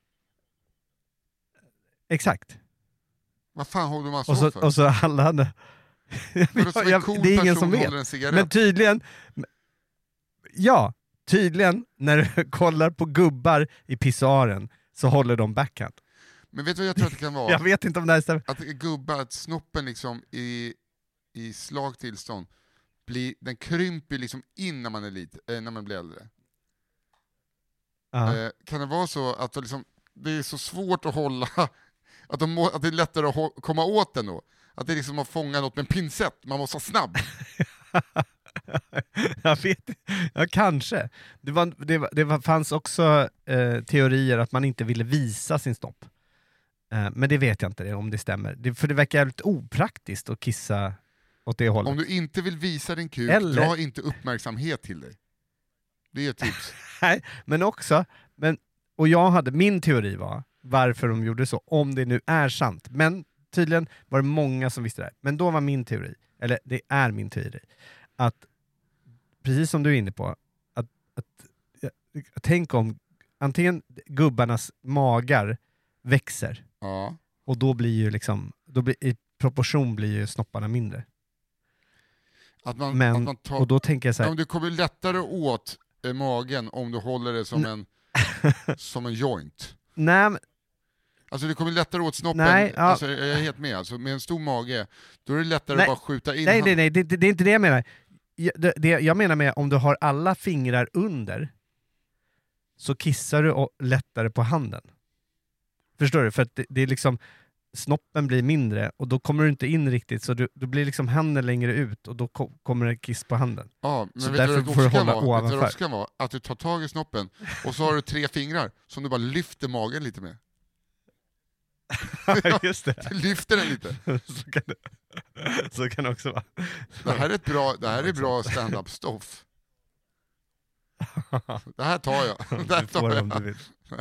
Exakt. Vad fan håller man så, och så för? Och så alla hade... jag, jag, cool det är ingen som vet. Men tydligen... Ja, tydligen när du kollar på gubbar i pissoaren så håller de backhand. Men vet du vad jag tror att det kan vara? Jag vet inte om det här stämmer. Att gubbar, att snoppen liksom i, i slagtillstånd blir, den krymper liksom in när man är lite, äh, när man blir äldre. Uh-huh. Eh, kan det vara så att liksom det är så svårt att hålla, att, de må, att det är lättare att hå- komma åt den då. Att det är liksom att fånga något med en pincett, man måste vara snabb. Jag vet ja, kanske. Det, var, det, var, det var, fanns också eh, teorier att man inte ville visa sin snopp. Eh, men det vet jag inte om det stämmer. Det, för det verkar jävligt opraktiskt att kissa åt det hållet. Om du inte vill visa din kuk, Eller... dra inte uppmärksamhet till dig. Det är ett tips. Nej, men också, men, och jag hade, min teori var varför de gjorde så, om det nu är sant. Men tydligen var det många som visste det här. Men då var min teori, eller det är min teori, att precis som du är inne på, att, att ja, tänk om antingen gubbarnas magar växer, Ja. och då blir ju liksom, då blir, i proportion blir ju snopparna mindre. Att man, Men, att man tar, och då tänker jag så här, ja, du kommer lättare åt eh, magen om du håller det som en, som en joint. nej, men, Alltså du kommer lättare åt snoppen, Nej, ja. alltså, jag är helt med, alltså, med en stor mage, då är det lättare Nej. att bara skjuta in nej, hand- nej, nej, det, det, det är inte det jag menar. Jag, det, det, jag menar med om du har alla fingrar under, så kissar du och lättare på handen. Förstår du? För att det, det är liksom, snoppen blir mindre och då kommer du inte in riktigt, så du, då blir liksom handen längre ut och då ko- kommer det kiss på handen. Ja, men Så vet därför du vad får du det hålla ska vara? Vet du vad ovanför. det ska vara? Att du tar tag i snoppen och så har du tre fingrar som du bara lyfter magen lite med. Just det. Du lyfter den lite. så, kan det, så kan det också vara. Det här är ett bra, det här är bra stand-up-stoff. Det här tar jag. Det här Du får tar det om jag. du vill.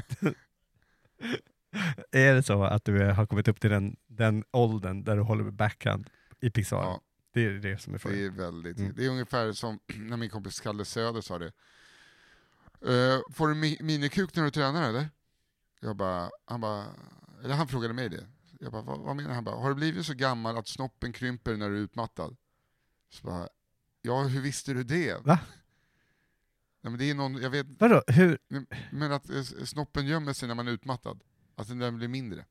Är det så att du har kommit upp till den, den åldern där du håller med backhand i pissoaren? Ja. Det är det som är Det frågan. är väldigt, Mm. det är ungefär som när min kompis Kalle Söder sa det. Uh, får du mi- minikuk när du tränar eller? Jag bara, han bara, eller han frågade mig det. Jag bara, vad, vad menar han? Bara, har du blivit så gammal att snoppen krymper när du är utmattad? Så bara, ja hur visste du det? Va? Nej, men det är någon, jag vet, Vadå? Hur? men att eh, snoppen gömmer sig när man är utmattad. Alltså den blir mindre.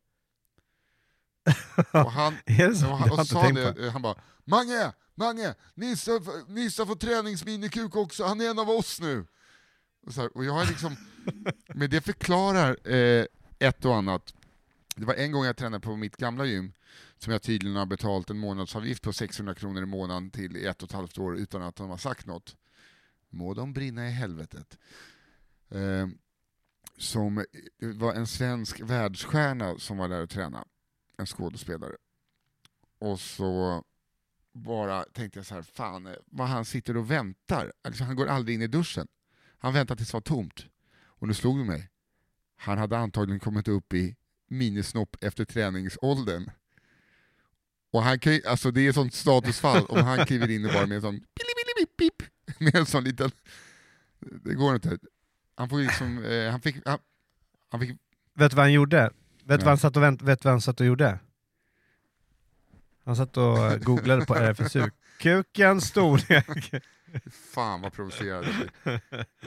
Och han, Är det så? och Det han, har jag och inte sa tänkt det, på. eh, han bara, Mange, Mange, Nissa, Nissa får träningsminikuk också, han är en av oss nu. Och, så här, och jag har liksom, men det förklarar eh, ett och annat. Det var en gång jag tränade på mitt gamla gym, som jag tydligen har betalt en månadsavgift på sexhundra kronor i månaden till i ett och ett halvt år utan att de har sagt något. Må de brinna i helvetet. Eh, som var en svensk världsstjärna som var där och tränade. En skådespelare. Och så bara tänkte jag så här, fan vad han sitter och väntar. Alltså, han går aldrig in i duschen. Han väntar tills det var tomt. Och nu slog det mig. Han hade antagligen kommit upp i minisnopp efter träningsåldern. Och han kan, alltså det är ett sånt statusfall om han kliver in och bara med en sån pip, med en sån liten, det går inte. Han får liksom, eh, han fick, han, han fick. Vet du vad han gjorde? Vet du Nej. vad han satt och vänt, vet du vad han satt och gjorde? Han satt och googlade på R F S U. Kukens storlek. Fan vad provocerad jag blir.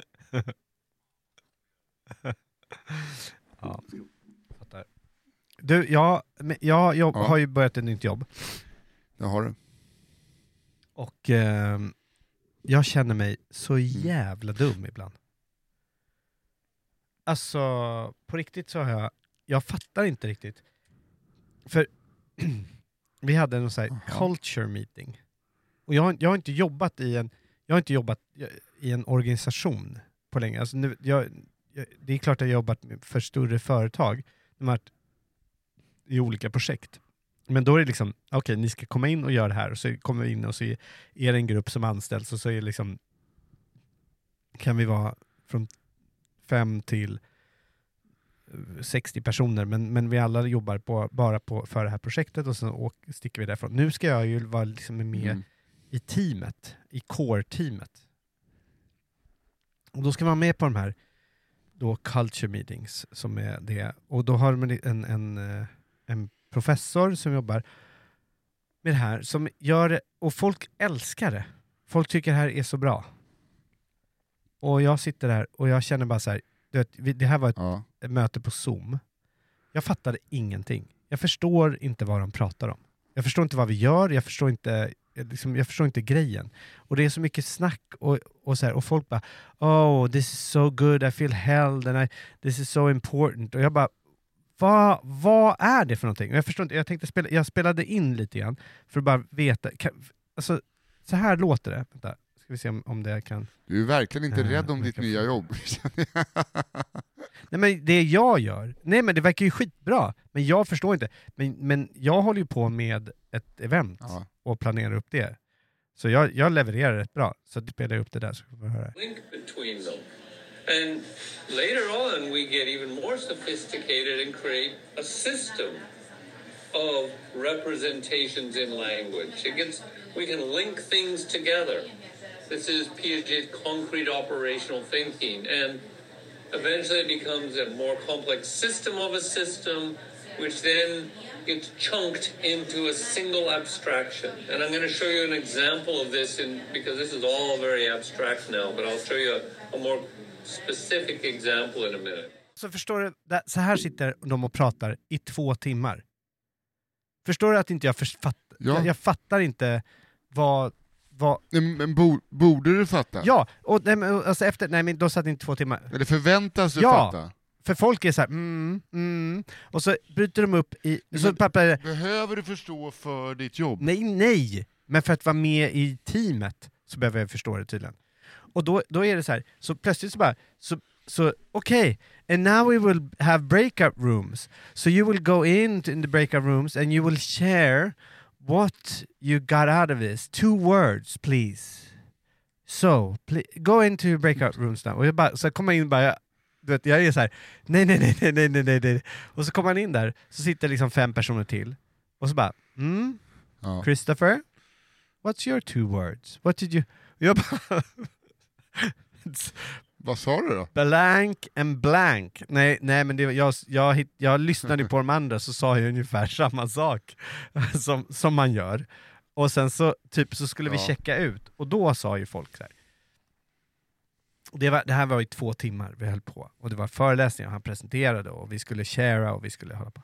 Ja, fattar. Du, jag, men jag, jag Ja. har ju börjat ett nytt jobb. Det har du. Och eh, jag känner mig så jävla dum ibland. Alltså, på riktigt så har jag... Jag fattar inte riktigt. För vi hade en sån här culture meeting. Och jag, har- jag har inte jobbat i en... Jag har inte jobbat i en organisation på länge. Alltså nu, jag, jag, det är klart att jag har jobbat med- för större företag. De har varit i olika projekt. Men då är det liksom, okej, okay, ni ska komma in och göra det här. Och så kommer vi in och så är är det en grupp som anställs och så är det liksom, kan vi vara från fem till sextio personer, men, men vi alla jobbar på, bara på, för det här projektet och så åk, sticker vi därifrån. Nu ska jag ju vara liksom med Mm. i teamet, i core-teamet. Och då ska man vara med på de här då culture meetings som är det. Och då har man en, en, eh, en professor som jobbar med det här, som gör det, och folk älskar det. Folk tycker det här är så bra. Och jag sitter där och jag känner bara så här, du vet, vi- det här var ett Ja. möte på Zoom. Jag fattade ingenting. Jag förstår inte vad de pratar om. Jag förstår inte vad vi gör, jag förstår inte, jag liksom, jag förstår inte grejen. Och det är så mycket snack och, och så här, och folk bara, oh, this is so good, I feel held and I, this is so important. Och jag bara, vad, vad är det för någonting? Jag förstår inte, jag tänkte spela, jag spelade in lite grann för att bara veta, kan, alltså så här låter det. Vänta, ska vi se om, om det kan... Du är verkligen inte äh, rädd om ditt nya jobb. Nej men det jag gör, nej men det verkar ju skitbra, men jag förstår inte. Men, men jag håller ju på med ett event Ja. och planerar upp det. Så jag, jag levererar rätt bra, så jag spelar upp det där så får vi höra. Link between them. And later on we get even more sophisticated and create a system of representations in language. It gets, we can link things together. This is Piaget's concrete operational thinking, and eventually it becomes a more complex system of a system, which then gets chunked into a single abstraction. And I'm going to show you an example of this, in, because this is all very abstract now, but I'll show you a, a more specific example in a minute. Så förstår du, så här sitter de och pratar i två timmar. Förstår du att inte jag fattar? Ja. Jag, jag fattar inte vad... vad... Men, men bo, borde du fatta? Ja, och nej, men, alltså efter, nej men de satt inte två timmar. Eller förväntas du ja, fatta? För folk är så här, mm, mm, och så bryter de upp i... Så pappa, behöver du förstå för ditt jobb? Nej, nej! Men för att vara med i teamet så behöver jag förstå det tydligen. Och då, då är det så här, så plötsligt så bara, så, så okej, okay, and now we will have breakout rooms. So you will go in, to, in the breakout rooms and you will share what you got out of this. Two words, please. So, please, go into breakout rooms now. Och jag bara, så kommer jag in och bara, du vet, jag är så här, nej, nej, nej, nej, nej, nej, nej. Och så kommer man in där, så sitter liksom fem personer till. Och så bara, mm, ja. Christopher, what's your two words? What did you... Jag bara... Vad sa du då? Blank and blank. Nej, nej men det, jag, jag, jag lyssnade på de andra, så sa jag ungefär samma sak som, som man gör. Och sen så, typ, så skulle ja. vi checka ut. Och då sa ju folk så här. Det, var, det här var i två timmar vi höll på. Och det var föreläsningar, han presenterade och vi skulle share och vi skulle hålla på.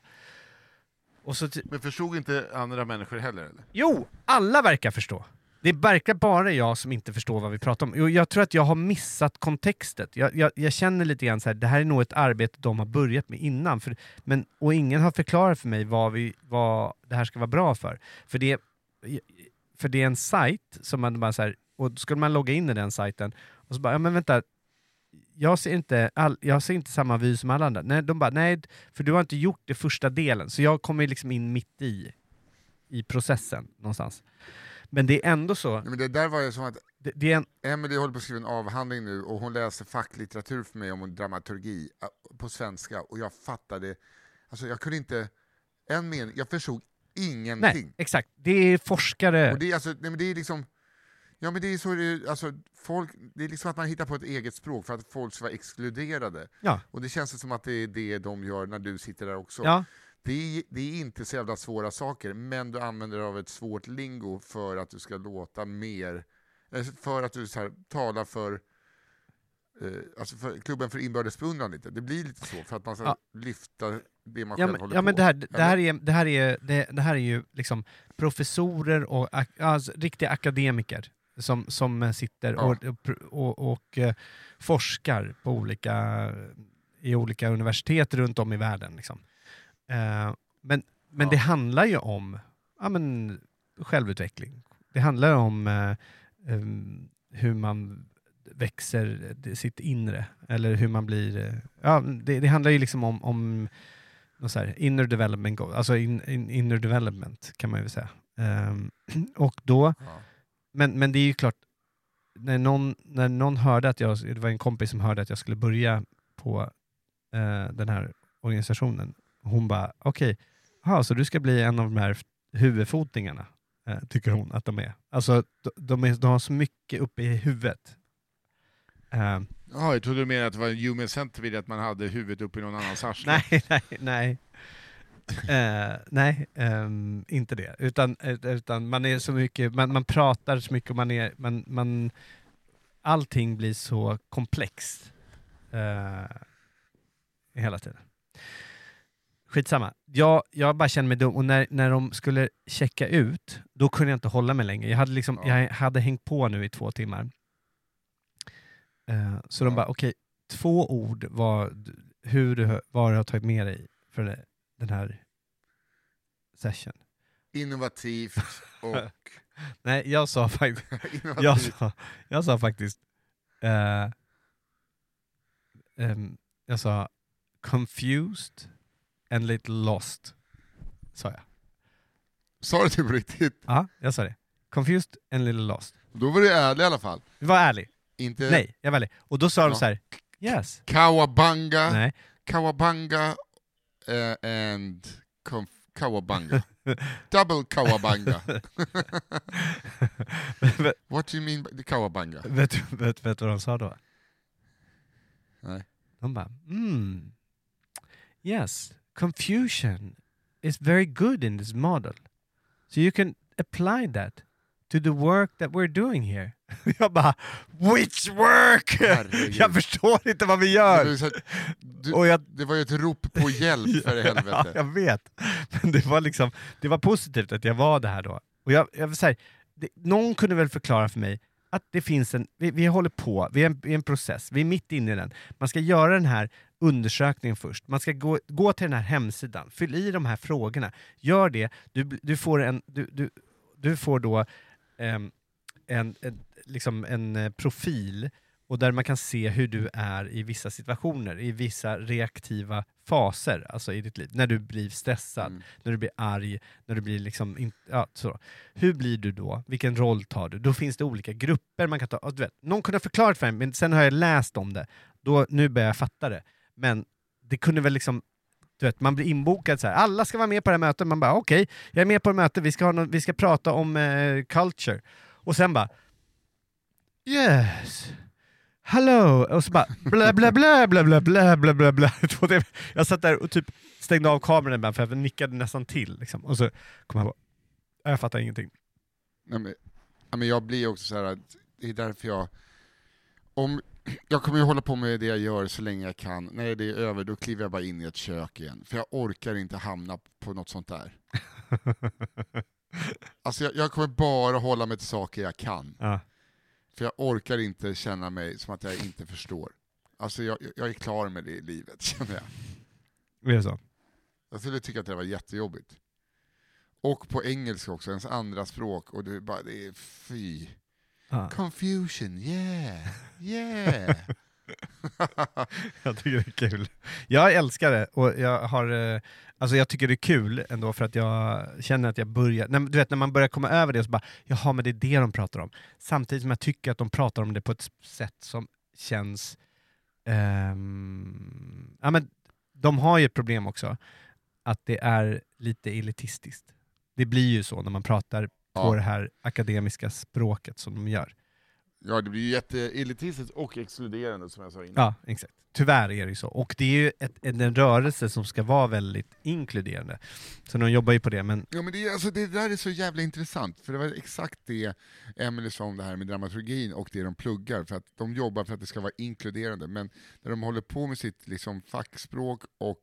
Och så ty- Men förstod inte andra människor heller? Eller? Jo, alla verkar förstå. Det verkar bara jag som inte förstår vad vi pratar om. Jag tror att jag har missat kontextet. Jag, jag, jag känner lite grann så här, det här är nog ett arbete de har börjat med innan. För, men, och ingen har förklarat för mig vad, vi, vad det här ska vara bra för. För det, för det är en sajt som man bara så här, och då skulle man logga in i den sajten och så bara, ja men vänta, jag ser inte, all, jag ser inte samma vy som alla andra. Nej, de bara, nej, för du har inte gjort det första delen. Så jag kommer liksom in mitt i, i processen någonstans. Men det är ändå så... Men det där var ju som att det, det är en... Emily håller på att skriva en avhandling nu och hon läser facklitteratur för mig om dramaturgi på svenska och jag fattade, alltså jag kunde inte, en mening, jag förstod ingenting. Nej, exakt. Det är forskare... Och det är, alltså, nej, men det är liksom, ja men det är så, det, alltså, folk, det är liksom att man hittar på ett eget språk för att folk ska vara exkluderade. Ja. Och det känns som att det är det de gör när du sitter där också. Ja. Det är, det är inte så jävla svåra saker, men du använder av ett svårt lingo för att du ska låta mer, för att du så här, talar för, eh, alltså för klubben för inbördesbeundran lite. Det blir lite så för att man ska ja. lyfta det man ja, själv men, håller ja, på. Men det, här, det, här är, det, här är, det, det här är ju liksom professorer och alltså, riktiga akademiker som, som sitter ja. och, och, och, och uh, forskar på olika, i olika universitet runt om i världen liksom. Uh, men men ja. det handlar ju om ja, men, självutveckling. Det handlar om uh, um, hur man växer sitt inre. Eller hur man blir... Uh, ja, det, det handlar ju liksom om, om något så här, inner development goal. Alltså in, in, inner development kan man ju säga. Um, och då... Ja. Men, men det är ju klart, när någon, när någon hörde att jag... Det var en kompis som hörde att jag skulle börja på uh, den här organisationen. Hon bara, okej, okay, så du ska bli en av de här huvudfotingarna, eh, tycker hon att de är. Alltså, de, de, är, de har så mycket uppe i huvudet. Uh, ja, jag trodde du menade att det var en human centipede, att man hade huvudet uppe i någon annans arsle. Nej, nej, nej. Uh, nej, um, inte det. Utan, utan man är så mycket, man, man pratar så mycket och man är, man, man, allting blir så komplext uh, hela tiden. Skitsamma. Jag, jag bara kände mig dum. Och när, när de skulle checka ut, då kunde jag inte hålla mig längre. Jag hade, liksom, ja. jag hade hängt på nu i två timmar. Uh, så ja. de bara, okej, okay, två ord var hur du, vad du har tagit med dig för det, den här session. Innovativt och... Nej, jag sa faktiskt... Innovativt. jag, sa, jag sa faktiskt... Uh, um, jag sa confused and little lost. Sa jag. Sa du det på riktigt? Ja, jag sa det. Confused and little lost. Då var du ärlig i alla fall. Var ärlig. Inte... Nej, jag var ärlig. Och då sa Ja. de så här: yes. Kawabanga, Nej. Kawabanga uh, and conf- Kawabanga. Double Kawabanga. What do you mean by the Kawabanga? vet, du- vet, vet du vad de sa då? Nej. De bara, mm, yes, confusion is very good in this model. So you can apply that to the work that we're doing here. Jag bara, which work? Herregud. Jag förstår inte vad vi Det gör. var ju så här- du, Och jag, det var ju ett rop på hjälp för i ja, helvete. jag vet. Men det var liksom, det var positivt att jag var det här då. Och jag, jag vill säga, det, någon kunde väl förklara för mig att det finns en, vi, vi håller på, vi är en, vi är en process, vi är mitt inne i den. Man ska göra den här undersökningen först. Man ska gå, gå till den här hemsidan, fyll i de här frågorna. Gör det, du, du får en, du, du, du får då ehm, en, en, liksom en eh, profil och där man kan se hur du är i vissa situationer, i vissa reaktiva faser, alltså i ditt liv. När du blir stressad, Mm. när du blir arg, när du blir liksom, in, ja, så. Hur blir du då? Vilken roll tar du? Då finns det olika grupper man kan ta. Och du vet, någon kunde ha förklarat för mig, men sen har jag läst om det. Då, nu börjar jag fatta det. Men det kunde väl liksom, du vet, man blir inbokad så här. Alla ska vara med på det här mötet. Man bara, okej, okay, jag är med på det mötet. Vi ska, ha någon, vi ska prata om eh, culture. Och sen bara, yes, hello, och så bara bla bla bla bla bla bla bla bla bla. Jag satt där och typ stängde av kameran bara för jag nickade nästan till liksom. Och så kom jag bara, jag fattar ingenting. Nej, men, ja, men jag blir också så här att det är därför jag om jag kommer ju hålla på med det jag gör så länge jag kan. När det är över då kliver jag bara in i ett kök igen, för jag orkar inte hamna på något sånt där. Alltså jag, jag kommer bara hålla mig till saker jag kan. Ja. För jag orkar inte känna mig som att jag inte förstår. Alltså jag, jag är klar med det i livet, känner jag. Är det så? Jag skulle tycka att det var jättejobbigt. Och på engelska också, ens andra språk. Och det är bara, det är fy. Ja. Confusion, yeah, yeah. Jag tycker det är kul. Jag älskar det och jag har, eh, alltså jag tycker det är kul ändå för att jag känner att jag börjar, när, du vet när man börjar komma över det så bara, jaha men det är det de pratar om. Samtidigt som jag tycker att de pratar om det på ett sätt som känns, ehm, ja men de har ju ett problem också, att det är lite elitistiskt. Det blir ju så när man pratar på Ja. det här akademiska språket som de gör. Ja, det blir ju jätteelitistiskt och exkluderande som jag sa innan. Ja, exakt. Tyvärr är det ju så. Och det är ju ett, en rörelse som ska vara väldigt inkluderande. Så de jobbar ju på det, men... Ja, men det, är, alltså, det där är så jävla intressant, för det var exakt det Emily sa om det här med dramaturgin och det de pluggar, för att de jobbar för att det ska vara inkluderande, men när de håller på med sitt liksom, fackspråk och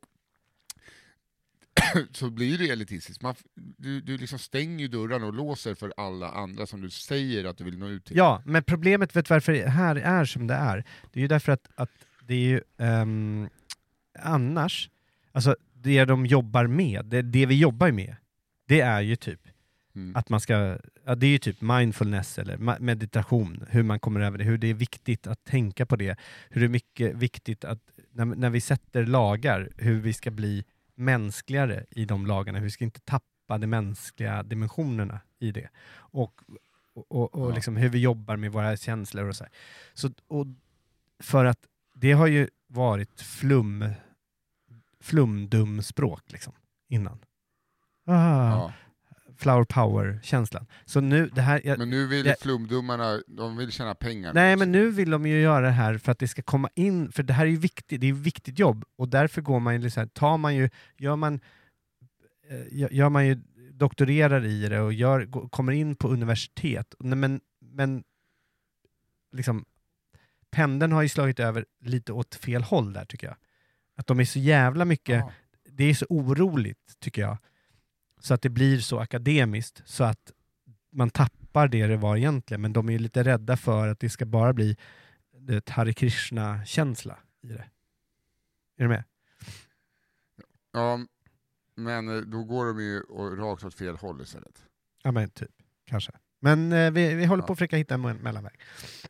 så blir det elitistiskt. Man, du du liksom stänger ju dörrarna och låser för alla andra som du säger att du vill nå ut till. Ja, men problemet, vet varför det här är som det är? Det är ju därför att, att det är ju um, annars, alltså det de jobbar med, det, det vi jobbar med, det är ju typ Mm. att man ska, ja, det är ju typ mindfulness eller ma- meditation, hur man kommer över det, hur det är viktigt att tänka på det, hur det är mycket viktigt att när, när vi sätter lagar, hur vi ska bli mänskligare i de lagarna, hur vi ska inte tappa de mänskliga dimensionerna i det. Och, och, och Ja. liksom hur vi jobbar med våra känslor och så här. Så, och för att det har ju varit flum flumdum språk liksom innan. Ah, Ja. flower power-känslan. Så nu, det här... Jag, Men nu vill det- flumdummarna, de vill tjäna pengar. Nej, men nu vill de ju göra det här för att det ska komma in, för det här är ju viktigt, det är ett viktigt jobb, och därför går man ju liksom, tar man ju, gör man, eh, gör man ju, doktorerar i det och gör, går, kommer in på universitet, men, men liksom, pendeln har ju slagit över lite åt fel håll där tycker jag. Att de är så jävla mycket, Ja. det är så oroligt tycker jag, så att det blir så akademiskt så att man tappar det det var egentligen, men de är lite rädda för att det ska bara bli ett Hare Krishna-känsla i det. Är du med? Ja, Men eh, då går de ju och rakt åt fel håll istället. Ja, men typ. Kanske. Men eh, vi, vi håller Ja. på att försöka hitta en mellanväg.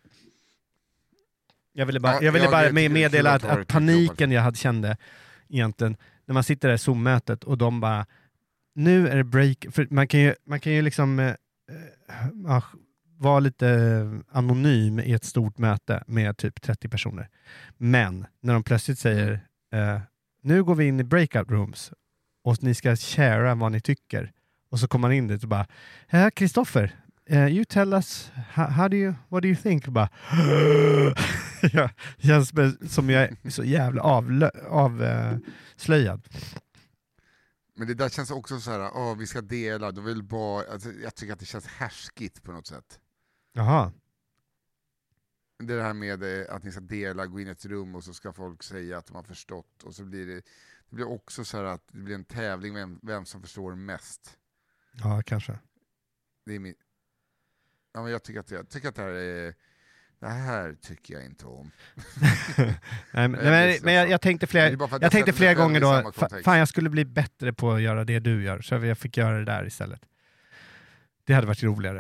Jag ville bara, Ja, jag ville jag bara vet, med, det är meddela kul att, att ha det att till paniken jag hade kände egentligen, när man sitter där i Zoom-mötet och de bara, nu är det break, för man kan ju, man kan ju liksom eh, eh, vara lite anonym i ett stort möte med typ trettio personer. Men när de plötsligt säger, eh, nu går vi in i breakout rooms och ni ska sharea vad ni tycker. Och så kommer man in dit och bara, ja, Kristoffer, uh, you tell us, how, how do you, what do you think? Och bara, ja, känns som jag är så jävla avslöjad. Uh, Men det där känns också så här, åh, vi ska dela, då vill bara, alltså, jag tycker att det känns härskigt på något sätt. Jaha. Det här med eh, att ni ska dela, gå in i ett rum och så ska folk säga att de har förstått, och så blir det, det blir också så här att det blir en tävling vem, vem som förstår mest. Ja, kanske. Det är min... Ja, men jag tycker att jag tycker att det här är... Det här tycker jag inte om. Nej, men, men, men jag, jag tänkte flera, jag jag tänkte flera gånger då, fa- fan jag skulle bli bättre på att göra det du gör, så jag fick göra det där istället. Det hade varit roligare.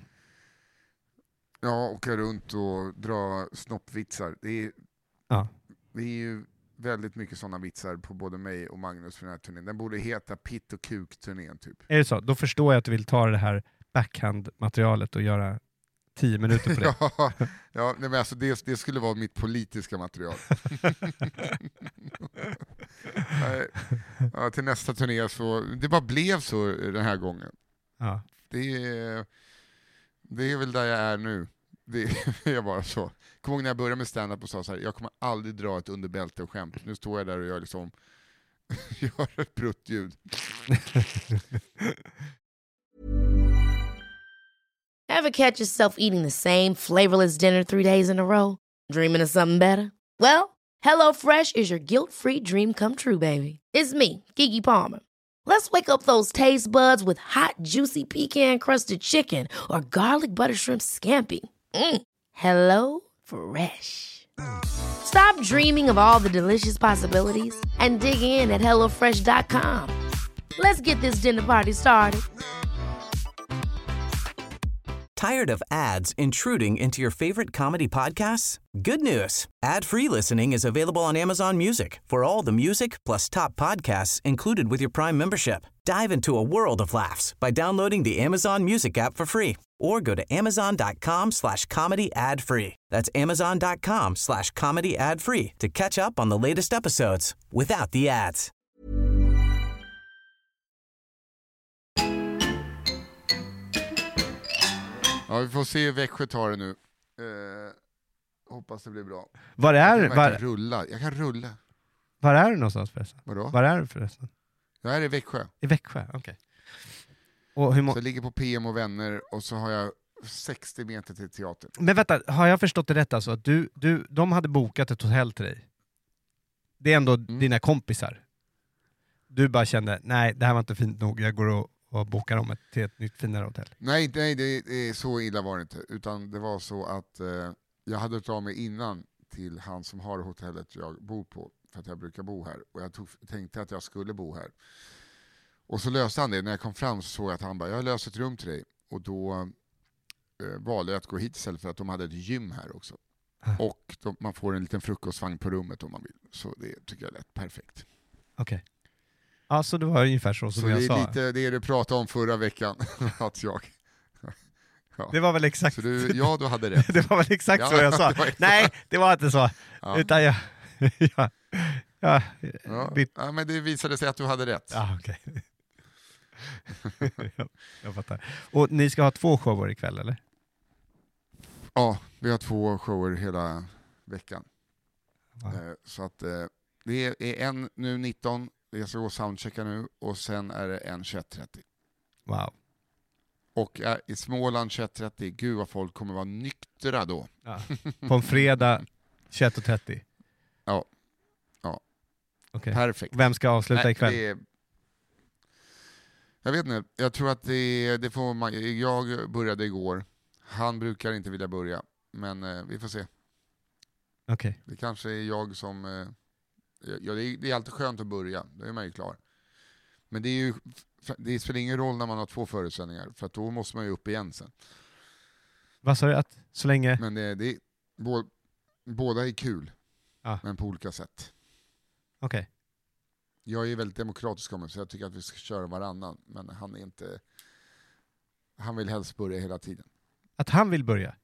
Ja, åka runt och dra snoppvitsar. Det är, ja. det är ju väldigt mycket sådana vitsar på både mig och Magnus för den här turnén. Den borde heta Pitt och Kuk-turnén typ. Är det så? Då förstår jag att du vill ta det här backhand-materialet och göra tio minuter på det. ja, ja nej, men alltså det, det skulle vara mitt politiska material. ja, till nästa turné så, det bara blev så den här gången. Ja. Det är, det är väl där jag är nu. Det är bara så. Kom ihåg när jag började med stand-up och sa så här, jag kommer aldrig dra ett underbälte och skämt. Nu står jag där och gör liksom gör ett pruttljud. Ever catch yourself eating the same flavorless dinner three days in a row? Dreaming of something better? Well, HelloFresh is your guilt-free dream come true, baby. It's me, Keke Palmer. Let's wake up those taste buds with hot, juicy pecan-crusted chicken or garlic butter shrimp scampi. Mm. Hello Fresh. Stop dreaming of all the delicious possibilities and dig in at hello fresh dot com. Let's get this dinner party started. Tired of ads intruding into your favorite comedy podcasts? Good news. Ad-free listening is available on Amazon Music for all the music plus top podcasts included with your Prime membership. Dive into a world of laughs by downloading the Amazon Music app for free or go to amazon.com slash comedy ad free. That's amazon.com slash comedy ad free to catch up on the latest episodes without the ads. Ja, vi får se hur Växjö tar det nu. Eh, hoppas det blir bra. Var är jag kan var, rulla. Jag kan rulla. Var är du någonstans förresten? Vadå? Var är du förresten? Jag är i Växjö. I Växjö, okej. Okay. Och hur må- så jag ligger på P M och vänner och så har jag sextio meter till teatern. Men vänta, har jag förstått det rätt alltså? Att du, du, de hade bokat ett hotell till dig? Det är ändå mm. dina kompisar? Du bara kände, nej det här var inte fint nog, jag går och, och bokar om ett, till ett nytt finare hotell. Nej, nej det, det är så illa var det inte. Utan det var så att eh, jag hade tagit mig innan till han som har hotellet jag bor på. För att jag brukar bo här. Och jag tog, tänkte att jag skulle bo här. Och så löste han det. När jag kom fram så såg jag att han bara, jag har löst ett rum till dig. Och då eh, valde jag att gå hit istället för att de hade ett gym här också. Ah. Och de, man får en liten frukostvagn på rummet om man vill. Så det tycker jag är lätt perfekt. Okej. Okay. Ja, så det var ungefär så som så jag det är sa. Lite det du pratade om förra veckan. att jag... Ja. Det var väl exakt... Så du, ja, du hade rätt. det var väl exakt ja, så jag sa. Det Nej, det var inte så. Ja. Utan jag... ja. Ja. Ja. ja, men det visade sig att du hade rätt. Ja, okej. Okay. jag, jag fattar. Och ni ska ha två shower ikväll, eller? Ja, vi har två shower hela veckan. Wow. Eh, så att eh, det är en nu nitton, jag ska gå och soundchecka nu, och sen är det en tjugoett trettio. Wow. Och äh, i Småland tjugoett trettio, gud vad folk kommer vara nyktra då. Ja. På en fredag tjugoett trettio. Ja. Ja. Okay. Perfekt. Vem ska avsluta Nej, ikväll? Det är... Jag vet inte, jag tror att det, det får man... Jag började igår. Han brukar inte vilja börja, men eh, vi får se. Okay. Det kanske är jag som... Eh, ja, det är, det är alltid skönt att börja, då är man ju klar. Men det är ju, det spelar ingen roll när man har två föreställningar, för att då måste man ju upp igen sen. Vad sa du? Att så länge... Men det, det, bå, båda är kul, ja. men på olika sätt. Okej. Okay. Jag är väldigt demokratisk om det, så jag tycker att vi ska köra varannan, men han är inte... Han vill helst börja hela tiden. Att han vill börja?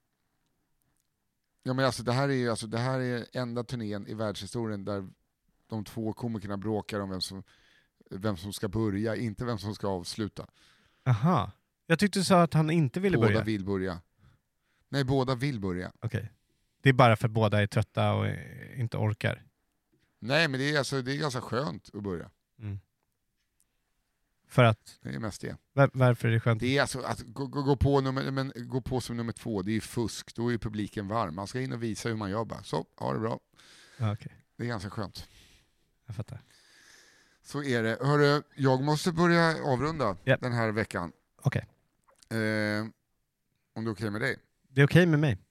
Ja, men alltså det här är ju alltså, det här är enda turnén i världshistorien där de två komikerna bråkar om vem som, vem som ska börja, inte vem som ska avsluta. Aha. Jag tyckte du sa att han inte ville båda börja. Båda vill börja. Nej, båda vill börja. Okej. Okay. Det är bara för att båda är trötta och inte orkar. Nej, men det är, alltså, det är ganska skönt att börja. Mm. För att? Det är mest det. Var, varför är det skönt? Det är alltså att gå, gå, gå, på nummer, men, gå på som nummer två, det är ju fusk. Då är ju publiken varm. Man ska in och visa hur man jobbar. Så, ha det bra. Ah, okay. Det är ganska skönt. Jag fattar. Så är det. Hörru, jag måste börja avrunda yep. den här veckan. Okej. Okay. Eh, om det är okej okay med dig? Det är okej okay med mig.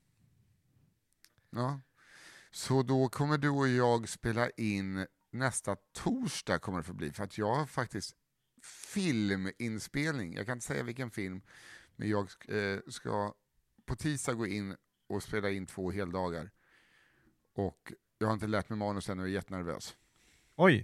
Ja. Så då kommer du och jag spela in nästa torsdag, kommer det få bli. För att jag har faktiskt filminspelning. Jag kan inte säga vilken film, men jag eh, ska på tisdag gå in och spela in två heldagar. Och jag har inte lärt mig manus än och är jättenervös. Oj.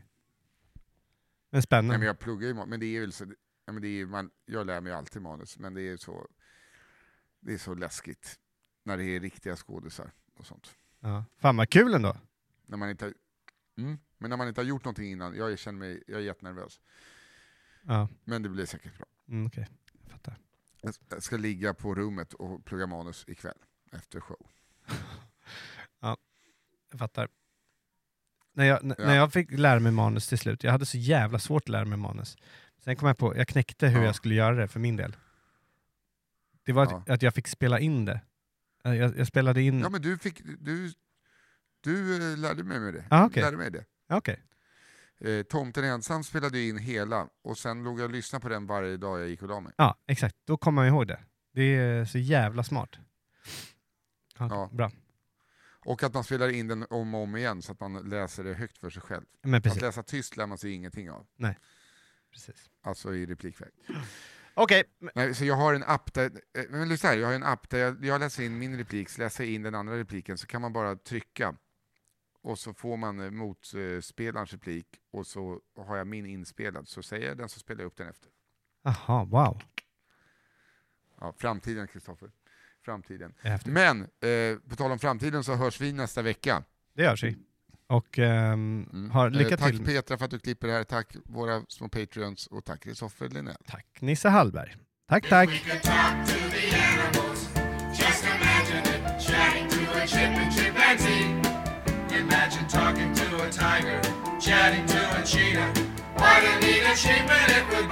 Men spännande. Nej, men jag pluggar ju manus, men det är väl så, ja, men det är, man, jag lär mig alltid manus, men det är så det är så läskigt när det är riktiga skådisar och sånt. Ja. Fan vad kul ändå. När man inte mm, men när man inte har gjort någonting innan, jag känner mig, jag är jättenervös. Ja. Men det blir säkert bra. Mm, okej, okay. Jag fattar. Jag ska ligga på rummet och plugga manus ikväll efter show. Ja, jag fattar. När jag, n- ja. när jag fick lära mig manus till slut, jag hade så jävla svårt att lära mig manus. Sen kom jag på, jag knäckte hur ja. jag skulle göra det för min del. Det var ja. att, att jag fick spela in det. Jag, jag spelade in... Ja, men du fick, du, du lärde mig med det. Ah, okay. Lärde mig det. Okej. Okay. Eh, Tomten ensam spelade in hela, och sen låg jag och lyssnade på den varje dag jag gick och la mig. Ja, exakt. Då kommer man ihåg det. Det är så jävla smart. Okay, ja. Bra. Och att man spelar in den om och om igen så att man läser det högt för sig själv. Men precis. Att läsa tyst lär man sig ingenting av. Nej, precis. Alltså i replikväg. Okej. Okay. Så jag har en app där, men lyssna här, jag har en app där jag, jag läser in min replik, så läser jag in den andra repliken, så kan man bara trycka. Och så får man mot eh, spelarens replik, och så har jag min inspelad, så säger jag den, så spelar jag upp den efter. Aha, wow. Ja, framtiden, Kristoffer. Framtiden. Men, eh, på tal om framtiden, så hörs vi nästa vecka. Det görs vi. Och ehm, mm. har lycka eh, tack till. Tack Petra för att du klipper det här. Tack våra små Patreons, och tack Kristoffer Linell. Tack Nisse Hallberg. Tack, tack. Imagine talking to a tiger, chatting to a cheetah. What a neat achievement it would